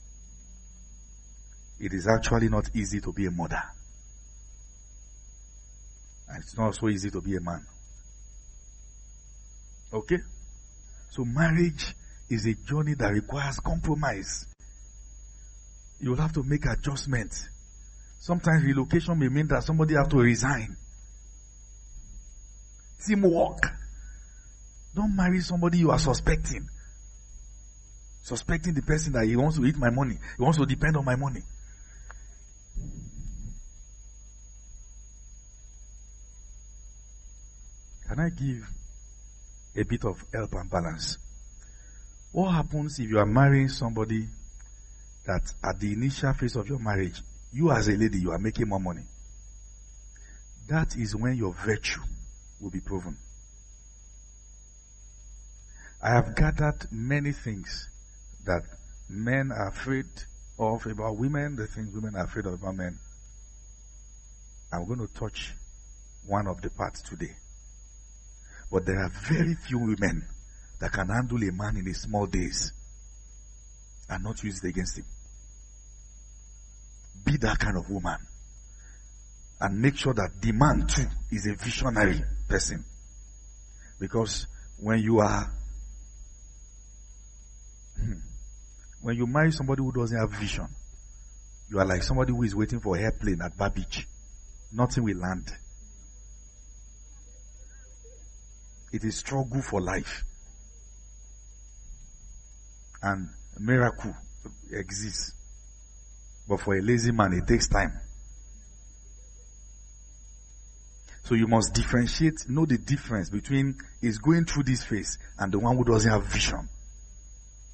It is actually not easy to be a mother. And it's not so easy to be a man. Okay? So marriage is a journey that requires compromise. You will have to make adjustments. Sometimes relocation may mean that somebody have to resign. Teamwork. Don't marry somebody you are suspecting. Suspecting the person that he wants to eat my money. He wants to depend on my money. Can I give a bit of help and balance? What happens if you are marrying somebody that at the initial phase of your marriage, you as a lady, you are making more money? That is when your virtue will be proven. I have gathered many things that men are afraid of about women, the things women are afraid of about men. I'm going to touch one of the parts today. But there are very few women that can handle a man in his small days and not use it against him. Be that kind of woman. And make sure that the man too is a visionary person. Because when you marry somebody who doesn't have vision, you are like somebody who is waiting for an airplane at Bar Beach. Nothing will land. It is struggle for life. And miracle exists. But for a lazy man, it takes time. So you must differentiate, know the difference between is going through this phase and the one who doesn't have vision.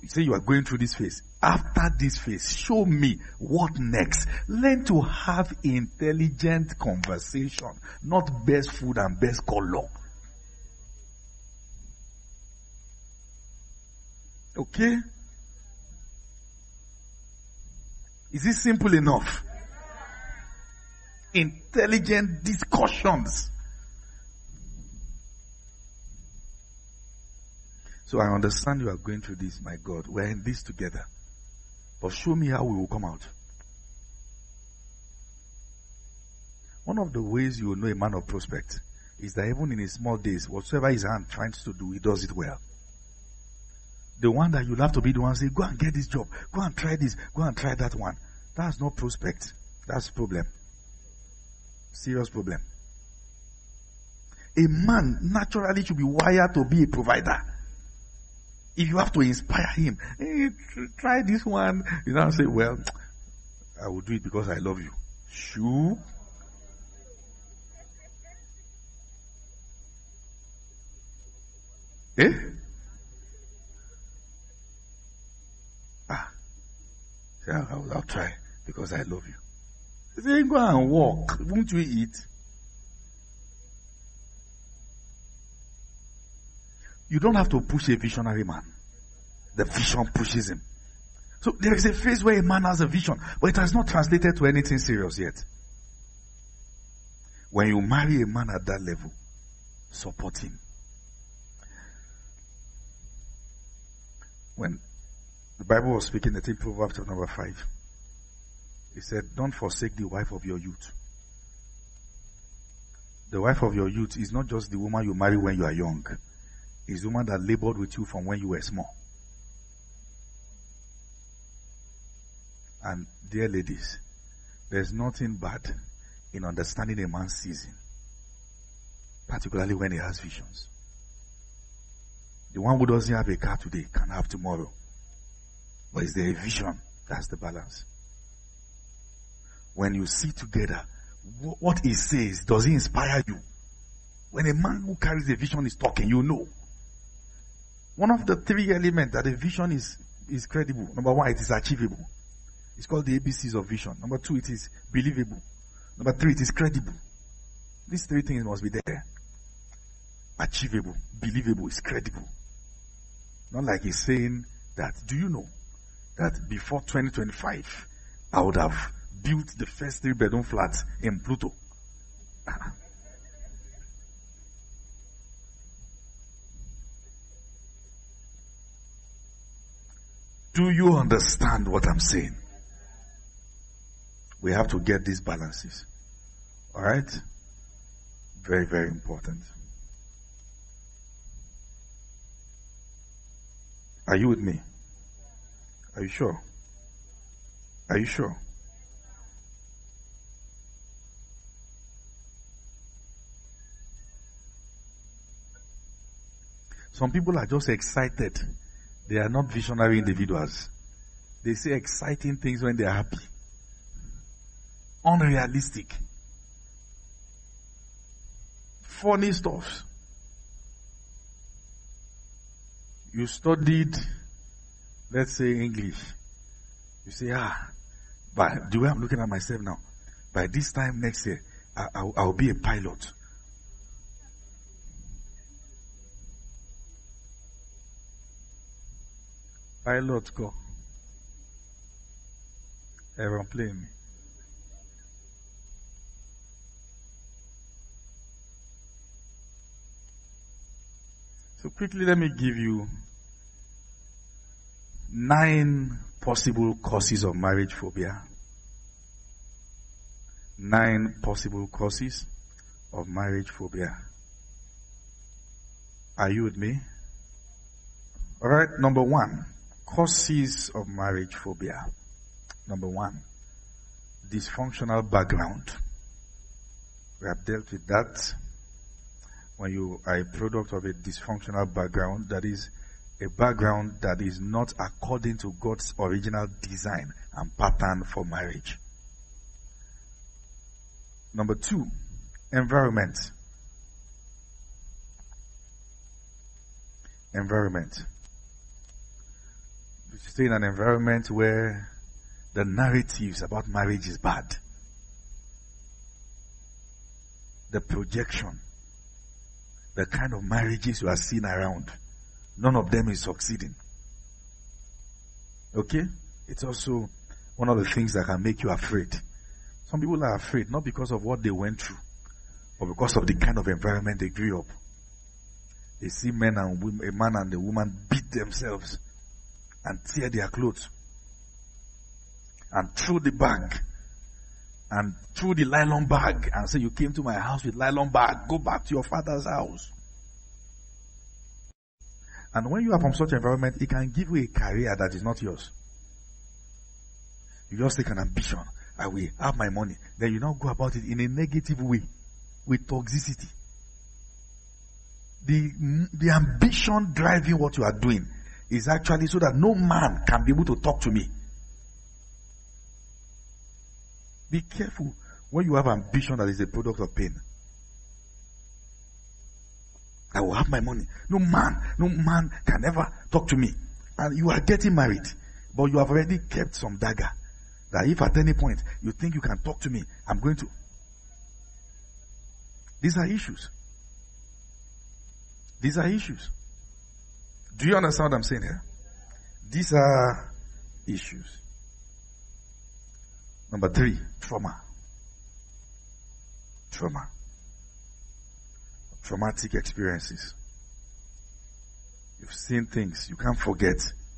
You say you are going through this phase. After this phase, show me what next. Learn to have intelligent conversation, not best food and best color. Okay? Is it simple enough? Intelligent discussions. So I understand you are going through this, my God. We're in this together. But show me how we will come out. One of the ways you will know a man of prospect is that even in his small days, whatsoever his hand finds to do, he does it well. The one that you'll have to be the one say, go and get this job, go and try this, go and try that one. That's not prospect. That's problem. Serious problem. A man naturally should be wired to be a provider. If you have to inspire him, hey, try this one. You know, say, well, I will do it because I love you. Shoo. Eh? I'll try because I love you. Say, go and walk. Won't you eat? You don't have to push a visionary man. The vision pushes him. So there is a phase where a man has a vision, but it has not translated to anything serious yet. When you marry a man at that level, support him. When the Bible was speaking, I think Proverbs chapter number 5, it said, don't forsake the wife of your youth. The wife of your youth is not just the woman you marry when you are young. It's the woman that labored with you from when you were small. And dear ladies, there's nothing bad in understanding a man's season, particularly when he has visions. The one who doesn't have a car today can have tomorrow. But is there a vision? That's the balance. When you see together, what he says, does he inspire you? When a man who carries a vision is talking, you know. One of the three elements that a vision is credible. Number one, it is achievable. It's called the ABCs of vision. Number two, it is believable. Number three, it is credible. These three things must be there. Achievable, believable, is credible. Not like he's saying that, do you know that before 2025, I would have built the first 3-bedroom flats in Pluto? Do you understand what I'm saying? We have to get these balances. Alright? Very, very important. Are you with me? Are you sure? Are you sure? Some people are just excited. They are not visionary individuals. They say exciting things when they are happy. Unrealistic. Funny stuff. You studied, let's say, English. You say, but the way I'm looking at myself now, by this time next year, I'll be a pilot. Pilot go. Aeroplane. So quickly, let me give you 9 possible causes of marriage phobia. 9 possible causes of marriage phobia. Are you with me? Alright, number 1. Causes of marriage phobia. Number 1. Dysfunctional background. We have dealt with that. When you are a product of a dysfunctional background, that is a background that is not according to God's original design and pattern for marriage. Number 2, environment. Environment. stay in an environment where the narratives about marriage is bad. The projection, the kind of marriages you are seeing around, none of them is succeeding. Okay? It's also one of the things that can make you afraid. Some people are afraid not because of what they went through, but because of the kind of environment they grew up. They see men and women, a man and a woman beat themselves and tear their clothes and throw the bag and throw the nylon bag and say, you came to my house with nylon bag, go back to your father's house. And when you are from such an environment, it can give you a career that is not yours. You just take an ambition. I will have my money. Then you now go about it in a negative way with toxicity. The ambition driving what you are doing is actually so that no man can be able to talk to me. Be careful when you have ambition that is a product of pain. I will have my money. No man can ever talk to me. And you are getting married, but you have already kept some dagger. That if at any point you think you can talk to me, I'm going to. These are issues. These are issues. Do you understand what I'm saying here? These are issues. Number 3, trauma. Trauma. Traumatic experiences. You've seen things you can't forget.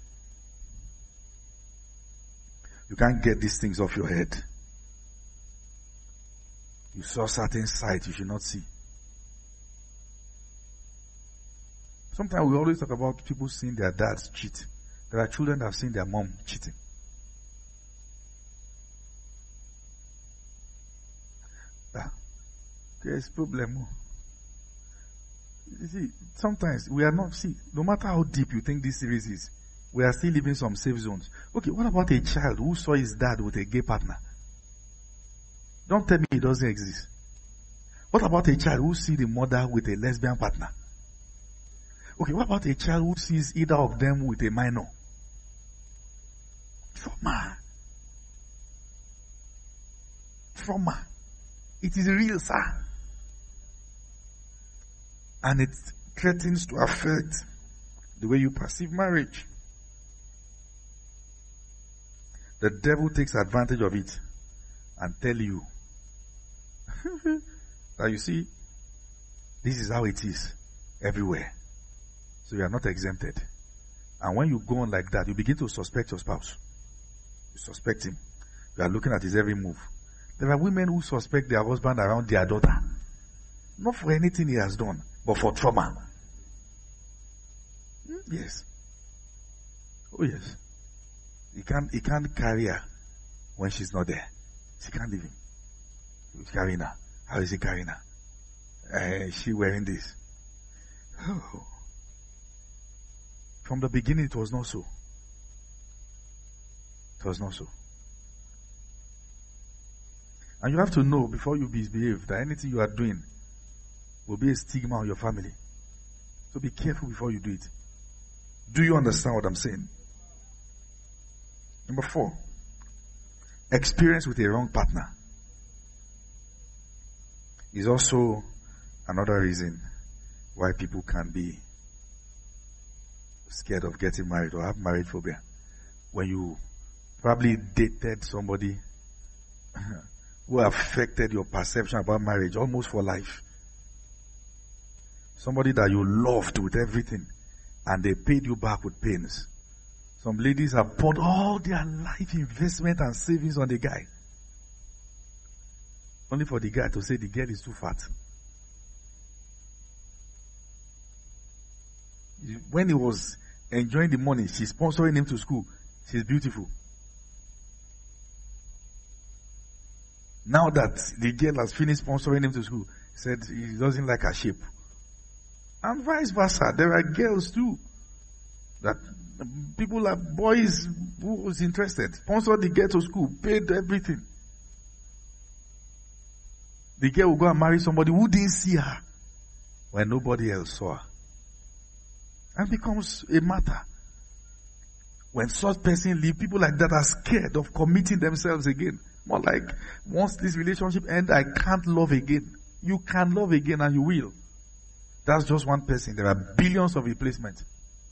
You can't get these things off your head. You saw certain sights you should not see. Sometimes we always talk about people seeing their dads cheat. There are children that have seen their mom cheating. There's a problem. You see, sometimes we are not, no matter how deep you think this series is, we are still living some safe zones. Okay, what about a child who saw his dad with a gay partner? Don't tell me it doesn't exist. What about a child who sees the mother with a lesbian partner? Okay, what about a child who sees either of them with a minor? Trauma. Trauma. It is real, sir. And it threatens to affect the way you perceive marriage. The devil takes advantage of it and tell you that you see, this is how it is everywhere. So you are not exempted. And when you go on like that, you begin to suspect your spouse. You suspect him. You are looking at his every move. There are women who suspect their husband around their daughter. Not for anything he has done, but for trauma. Yes. Oh yes. He can't carry her when she's not there. She can't leave him. He's carrying her. How is he carrying her? Is she wearing this? Oh. From the beginning, it was not so. It was not so. And you have to know before you misbehave that anything you are doing will be a stigma on your family. So be careful before you do it. Do you understand what I'm saying? Number 4, experience with a wrong partner is also another reason why people can be scared of getting married or have marriage phobia. When you probably dated somebody who affected your perception about marriage almost for life. Somebody that you loved with everything and they paid you back with pains. Some ladies have poured all their life investment and savings on the guy. Only for the guy to say the girl is too fat. When he was enjoying the money, she's sponsoring him to school. She's beautiful. Now that the girl has finished sponsoring him to school, he said he doesn't like her shape. And vice versa. There are girls too. That people like boys who was interested, sponsored the girl to school, paid everything. The girl will go and marry somebody who didn't see her when nobody else saw her. And becomes a matter. When such person leave, people like that are scared of committing themselves again. More like, once this relationship ends, I can't love again. You can love again and you will. That's just one person. There are billions of replacements.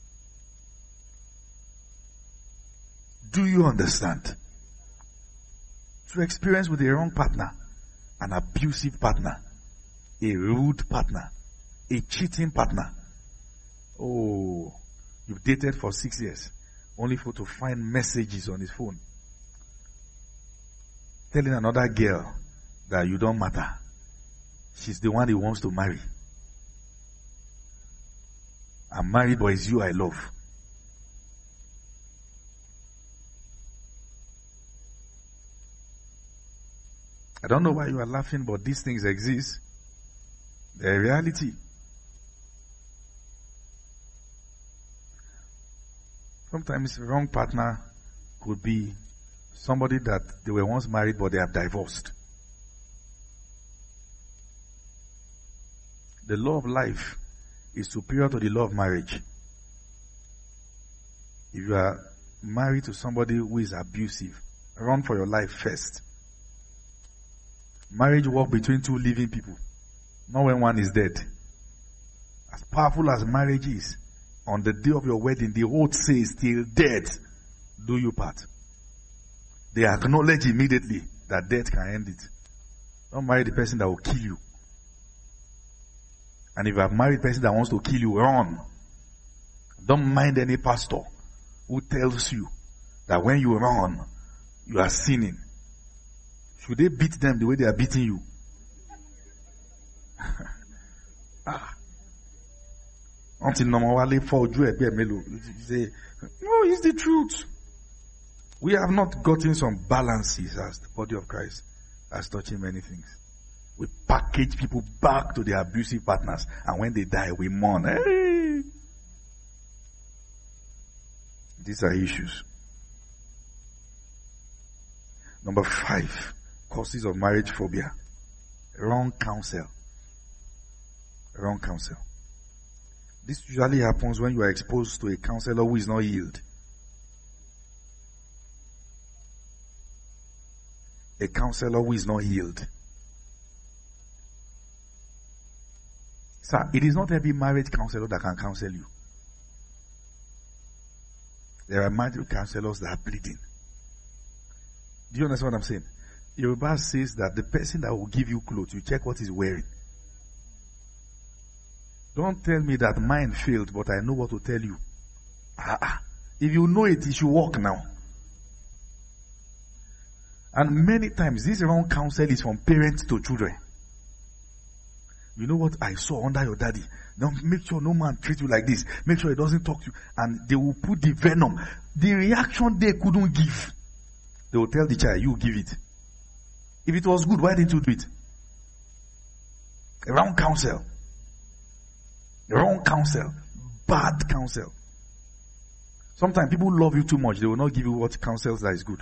Do you understand? To experience with a wrong partner, an abusive partner, a rude partner, a cheating partner. Oh, you've dated for 6 years, only for to find messages on his phone telling another girl that you don't matter. She's the one he wants to marry. I'm married, but it's you I love. I don't know why you are laughing, but these things exist. They're a reality. Sometimes the wrong partner could be somebody that they were once married, but they have divorced. The law of life is superior to the law of marriage. If you are married to somebody who is abusive, run for your life first. Marriage works between two living people, not when one is dead. As powerful as marriage is, on the day of your wedding, the oath says, till death do you part. They acknowledge immediately that death can end it. Don't marry the person that will kill you. And if you have married a person that wants to kill you, run. Don't mind any pastor who tells you that when you run, you are sinning. Should they beat them the way they are beating you? Until normally for you say, no, it's the truth. We have not gotten some balances as the body of Christ as touching many things. We package people back to their abusive partners, and when they die, we mourn. Hey! These are issues. Number 5, causes of marriage phobia. Wrong counsel. Wrong counsel. This usually happens when you are exposed to a counselor who is not healed. A counselor who is not healed. Sir, it is not every marriage counselor that can counsel you. There are marriage counselors that are bleeding. Do you understand what I'm saying? Yoruba says that the person that will give you clothes, you check what he's wearing. Don't tell me that mine failed, but I know what to tell you. If you know it, you should walk now. And many times, this wrong counsel is from parents to children. You know what I saw under your daddy? Don't make sure no man treats you like this. Make sure he doesn't talk to you. And they will put the venom. The reaction they couldn't give. They will tell the child, you give it. If it was good, why didn't you do it? Wrong counsel. Wrong counsel. Bad counsel. Sometimes people love you too much. They will not give you what counsels that is good.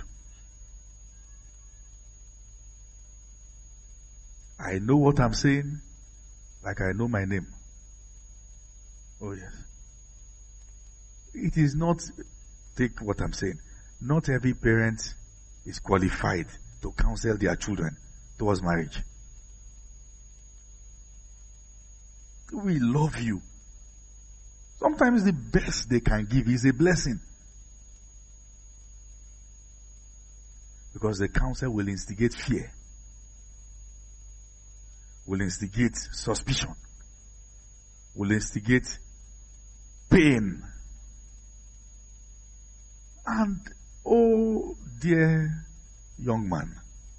I know what I'm saying, like I know my name. Oh yes. It is not, take what I'm saying, not every parent is qualified to counsel their children towards marriage. We love you. Sometimes the best they can give is a blessing. Because the counsel will instigate fear. Will instigate suspicion. Will instigate pain. And, oh dear young man,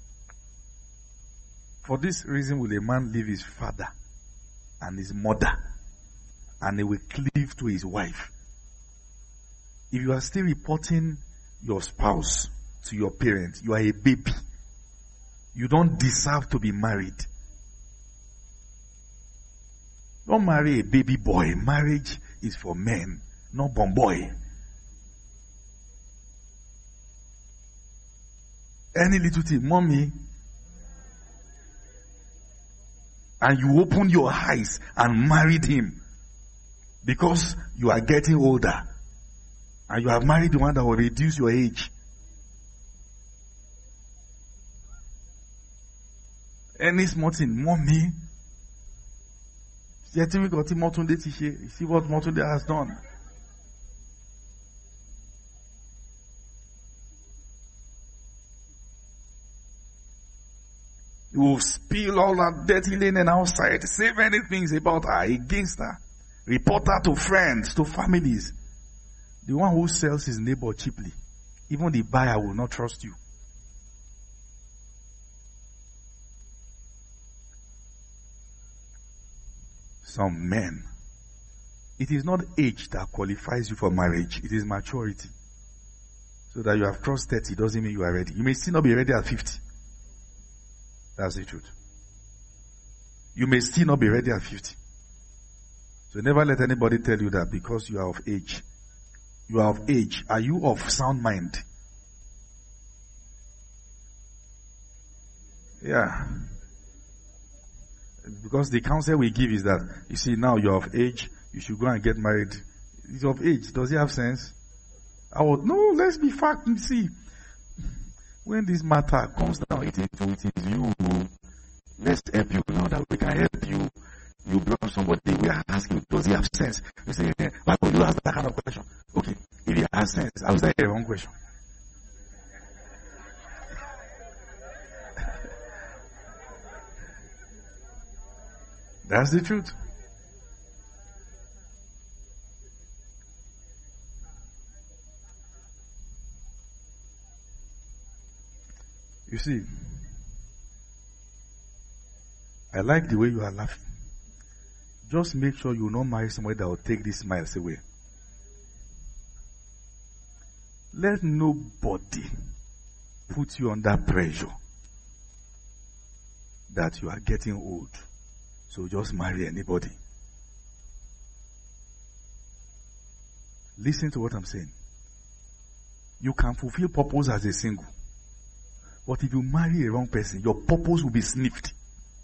for this reason will a man leave his father and his mother, and he will cleave to his wife. If you are still reporting your spouse to your parents, you are a baby. You don't deserve to be married. Don't marry a baby boy. Marriage is for men, not bomb boy. Any little thing, mommy, and you opened your eyes and married him because you are getting older And you have married the one that will reduce your age. Any small thing, mommy. See what Motunde has done. You will spill all that dirty linen outside. Say many things about her, against her. Report her to friends, to families. The one who sells his neighbor cheaply, even the buyer will not trust you. Some men, it is not age that qualifies you for marriage. It is maturity. So that you have crossed 30 doesn't mean you are ready. You may still not be ready at 50. That's the truth. You may still not be ready at 50. So never let anybody tell you that because you are of age. You are of age. Are you of sound mind? Yeah. Because the counsel we give is that, you see, now you're of age, you should go and get married. It's of age. Does it have sense? No, let's be fact and see. When this matter comes down, it is you. Let's help you. Now that we can help you, you brought somebody. We are asking, does it have sense? You say, why would you ask that kind of question? Okay, if it has sense, I was like, the wrong question. That's the truth. You see, I like the way you are laughing. Just make sure you don't marry somebody that will take these smiles away. Let nobody put you under pressure that you are getting old. So just marry anybody. Listen to what I'm saying. You can fulfill purpose as a single. But if you marry a wrong person, your purpose will be sniffed.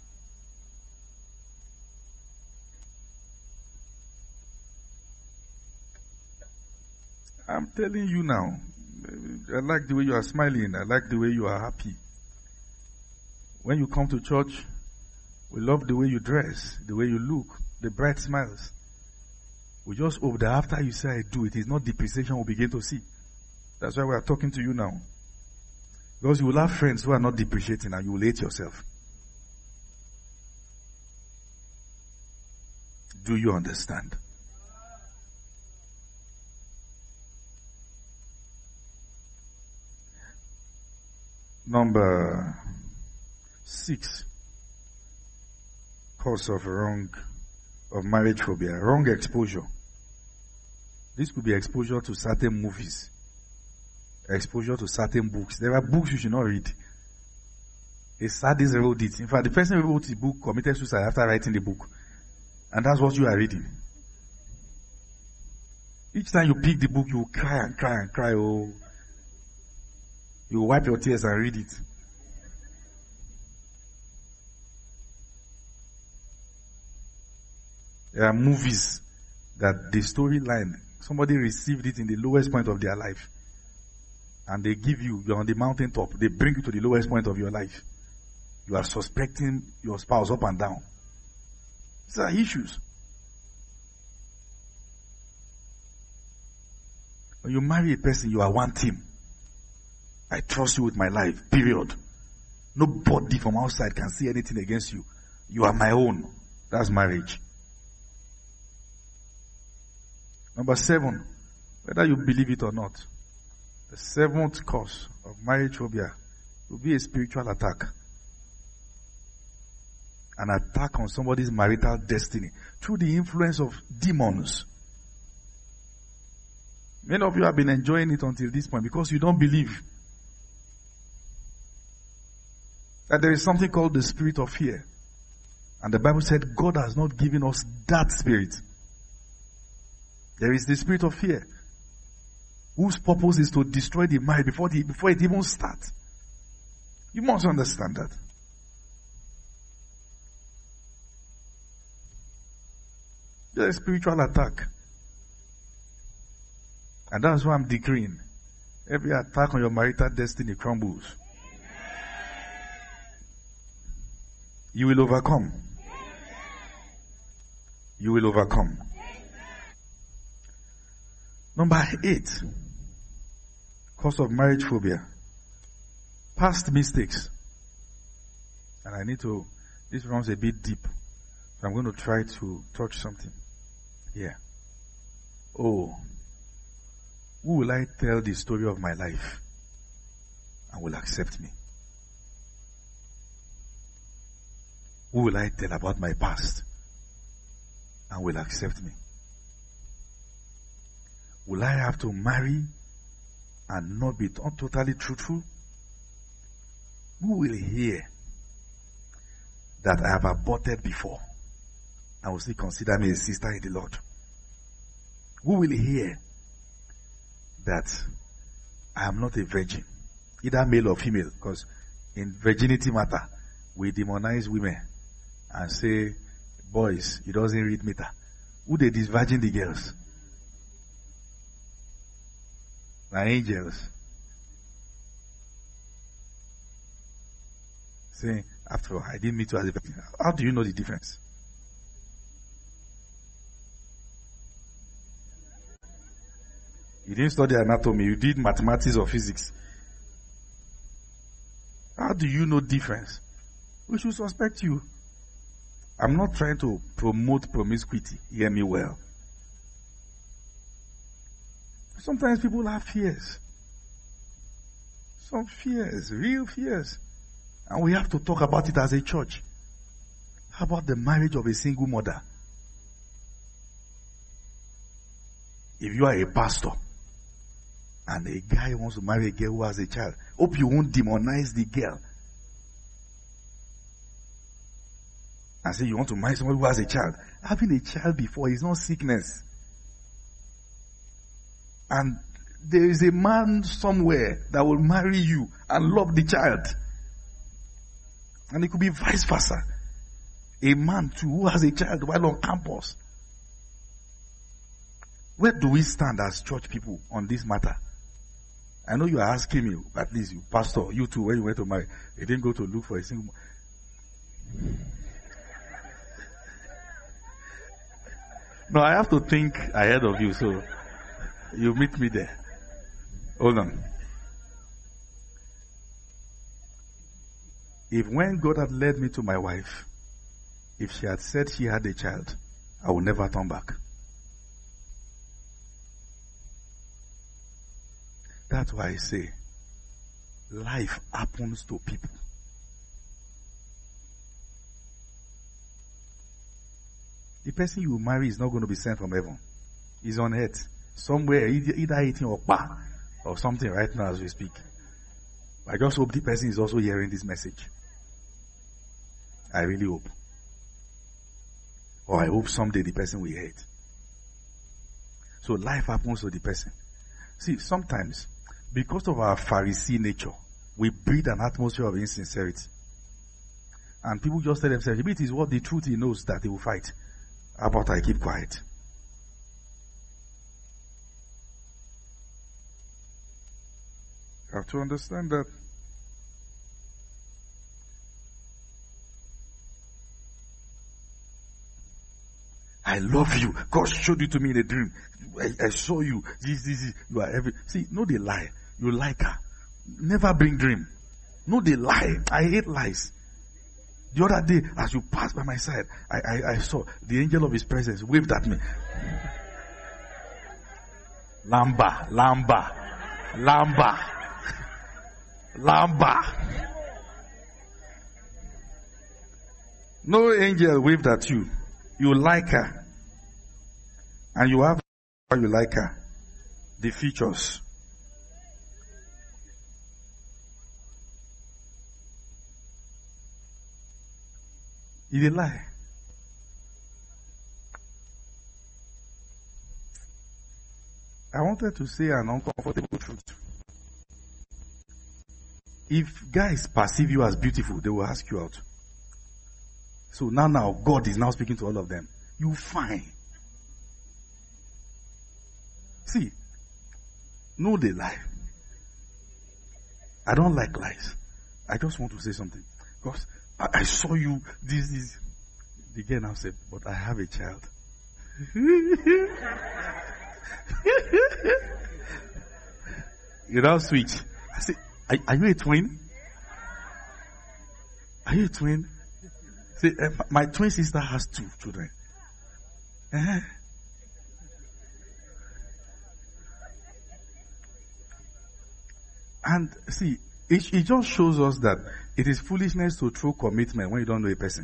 I'm telling you now. I like the way you are smiling. I like the way you are happy. When you come to church, we love the way you dress, the way you look, the bright smiles. We just hope that after you say I do, it is not depreciation we'll begin to see. That's why we are talking to you now. Because you will have friends who are not depreciating and you will hate yourself. Do you understand? Number 6. Cause of marriage phobia. Wrong exposure. This could be exposure to certain movies. Exposure to certain books. There are books you should not read. A sadist wrote it. In fact, the person who wrote the book committed suicide after writing the book. And that's what you are reading. Each time you pick the book, you cry and cry and cry. Oh, you wipe your tears and read it. There are movies that the storyline, somebody received it in the lowest point of their life. And they give you, you're on the mountaintop, they bring you to the lowest point of your life. You are suspecting your spouse up and down. These are issues. When you marry a person, you are one team. I trust you with my life, period. Nobody from outside can see anything against you. You are my own. That's marriage. Number 7, whether you believe it or not, the 7th cause of marriage phobia will be a spiritual attack. An attack on somebody's marital destiny through the influence of demons. Many of you have been enjoying it until this point because you don't believe that there is something called the spirit of fear. And the Bible said God has not given us that spirit. There is the spirit of fear, whose purpose is to destroy the mind before it even starts. You must understand that. There is a spiritual attack. And that's why I'm decreeing. Every attack on your marital destiny crumbles. You will overcome. You will overcome. Number 8. Cause of marriage phobia. Past mistakes. And I need to, this runs a bit deep. So I'm going to try to touch something here. Oh, who will I tell the story of my life and will accept me? Who will I tell about my past and will accept me? Will I have to marry and not be totally truthful? Who will hear that I have aborted before and will still consider me a sister in the Lord? Who will hear that I am not a virgin, either male or female? Because in virginity matter, we demonize women and say, boys, he doesn't read meter. Who they disvirgin the girls? The angels. Saying, after all, I didn't meet you as a virgin. How do you know the difference? You didn't study anatomy, you did mathematics or physics. How do you know difference? We should suspect you. I'm not trying to promote promiscuity. Hear me well. Sometimes people have fears. Some fears, real fears. And we have to talk about it as a church. How about the marriage of a single mother? If you are a pastor and a guy wants to marry a girl who has a child, hope you won't demonize the girl and say you want to marry someone who has a child. Having a child before is not sickness. And there is a man somewhere that will marry you and love the child. And it could be vice versa. A man too who has a child while on campus. Where do we stand as church people on this matter? I know you are asking me, at least you, pastor, you too, when you went to marry, you didn't go to look for a single. No, I have to think ahead of you, so you meet me there. Hold on. If when God had led me to my wife, if she had said she had a child, I would never turn back. That's why I say, life happens to people. The person you marry is not going to be sent from heaven. He's on earth. Somewhere, either eating or something right now as we speak. I just hope the person is also hearing this message. I really hope. Or I hope someday the person will hear it. So life happens to the person. See, sometimes, because of our Pharisee nature, we breed an atmosphere of insincerity. And people just tell themselves, if it is what the truth he knows that he will fight. How about I keep quiet? You have to understand that I love you. God showed you to me in a dream. I saw you. This. You are every. See, no, they lie. You like her. Never bring dream. No, they lie. I hate lies. The other day, as you passed by my side, I saw the angel of his presence waved at me. Lamba. No angel waved at you. You like her. And you have how you like her. The features. It's a lie. I wanted to say an uncomfortable truth. If guys perceive you as beautiful, they will ask you out. So now God is now speaking to all of them. You fine. See, Know the lie. I don't like lies. I just want to say something. Because I saw you, this. The girl now said, but I have a child. You now switch. I said, are you a twin? Are you a twin? Say, my twin sister has 2 children. And see, it just shows us that it is foolishness to throw commitment when you don't know a person.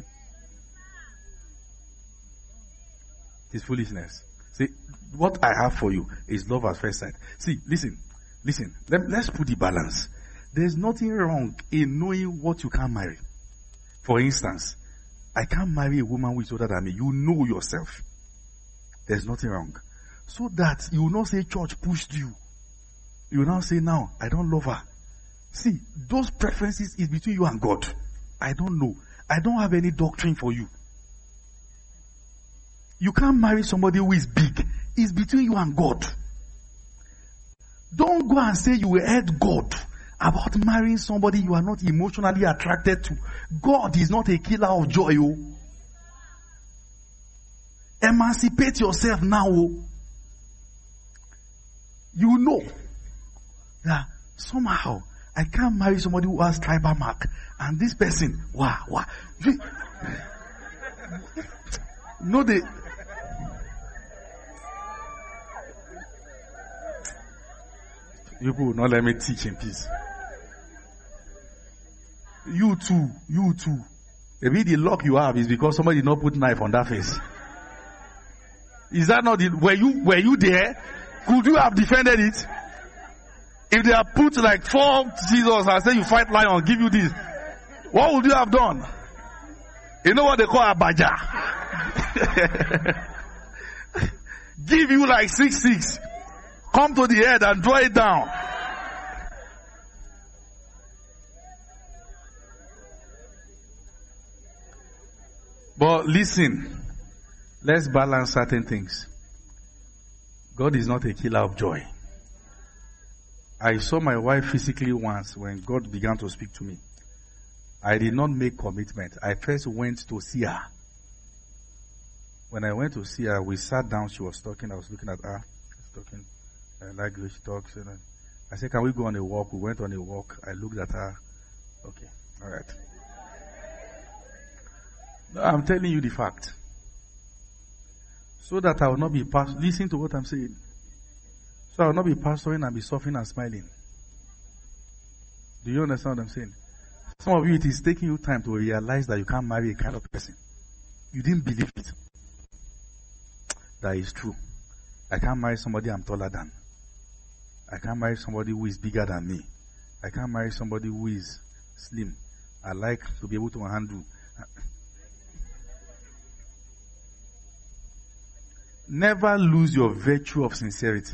It's foolishness. See, what I have for you is love at first sight. See, listen. Let's put the balance. There's nothing wrong in knowing what you can marry. For instance, I can't marry a woman who is older than me. You know yourself. There's nothing wrong. So that you will not say church pushed you. You will not say now, I don't love her. See, those preferences is between you and God. I don't know. I don't have any doctrine for you. You can't marry somebody who is big. It's between you and God. Don't go and say you will hurt God about marrying somebody you are not emotionally attracted to. God is not a killer of joy. Oh. Emancipate yourself now. Oh. You know that somehow I can't marry somebody who has tribal mark. And this person, wow. No, you will not let me teach in peace. You too. Maybe the luck you have is because somebody did not put knife on that face. Is that not it? Were you there? Could you have defended it? If they have put like 4 scissors and say you fight lion, give you this, what would you have done? You know what they call a baja? Give you like 6. Come to the head and draw it down. But listen, let's balance certain things. God is not a killer of joy. I saw my wife physically once when God began to speak to me. I did not make commitment. I first went to see her. When I went to see her, we sat down. She was talking. I was looking at her. She was talking. I like the way she talks. I said, can we go on a walk? We went on a walk. I looked at her. Okay. All right. No, I'm telling you the fact. So that I will not be listen to what I'm saying. So I will not be pastoring and be suffering and smiling. Do you understand what I'm saying? Some of you, it is taking you time to realize that you can't marry a kind of person. You didn't believe it. That is true. I can't marry somebody I'm taller than. I can't marry somebody who is bigger than me. I can't marry somebody who is slim. I like to be able to handle. Never lose your virtue of sincerity.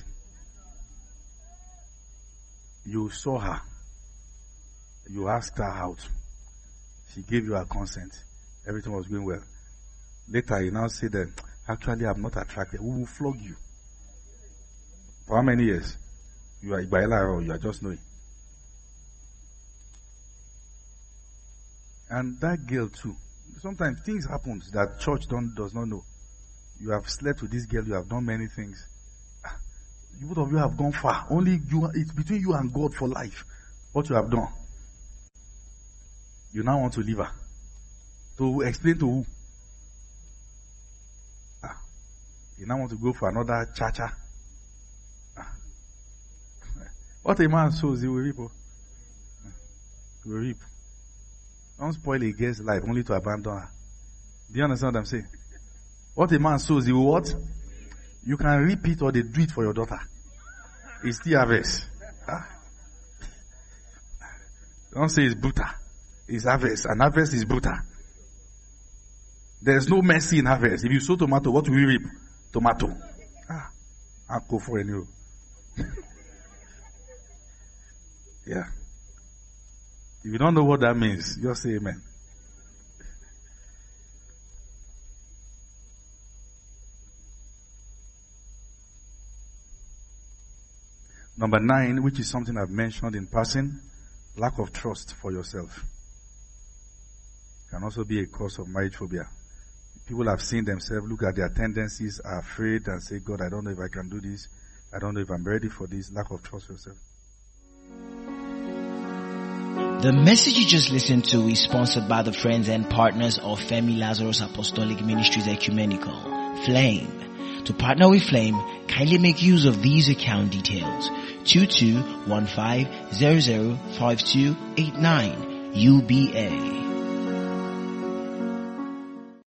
You saw her. You asked her out. She gave you her consent. Everything was going well. Later, you now say that, actually, I'm not attracted. We will flog you. For how many years? You are Ibaila or you are just knowing. And that girl too. Sometimes things happen that church does not know. You have slept with this girl. You have done many things. Both of you have gone far. Only you. It's between you and God for life. What you have done. You now want to leave her. To explain to who? You now want to go for another cha-cha. What a man sows, he will reap. He will reap. Don't spoil a girl's life only to abandon her. Do you understand what I'm saying? What a man sows, he will what? You can reap it or they do it for your daughter. It's still harvest. Don't say it's brutal. It's harvest. And harvest is brutal. There's no mercy in harvest. If you sow tomato, what will you reap? Tomato. I'll go for a new. Yeah. If you don't know what that means, just say amen. Number 9, which is something I've mentioned in passing, lack of trust for yourself. Can also be a cause of marriage phobia. People have seen themselves, look at their tendencies, are afraid and say, God, I don't know if I can do this. I don't know if I'm ready for this. Lack of trust for yourself. The message you just listened to is sponsored by the friends and partners of Femi Lazarus Apostolic Ministries Ecumenical, Flame. To partner with Flame, kindly make use of these account details. 2215005289 UBA.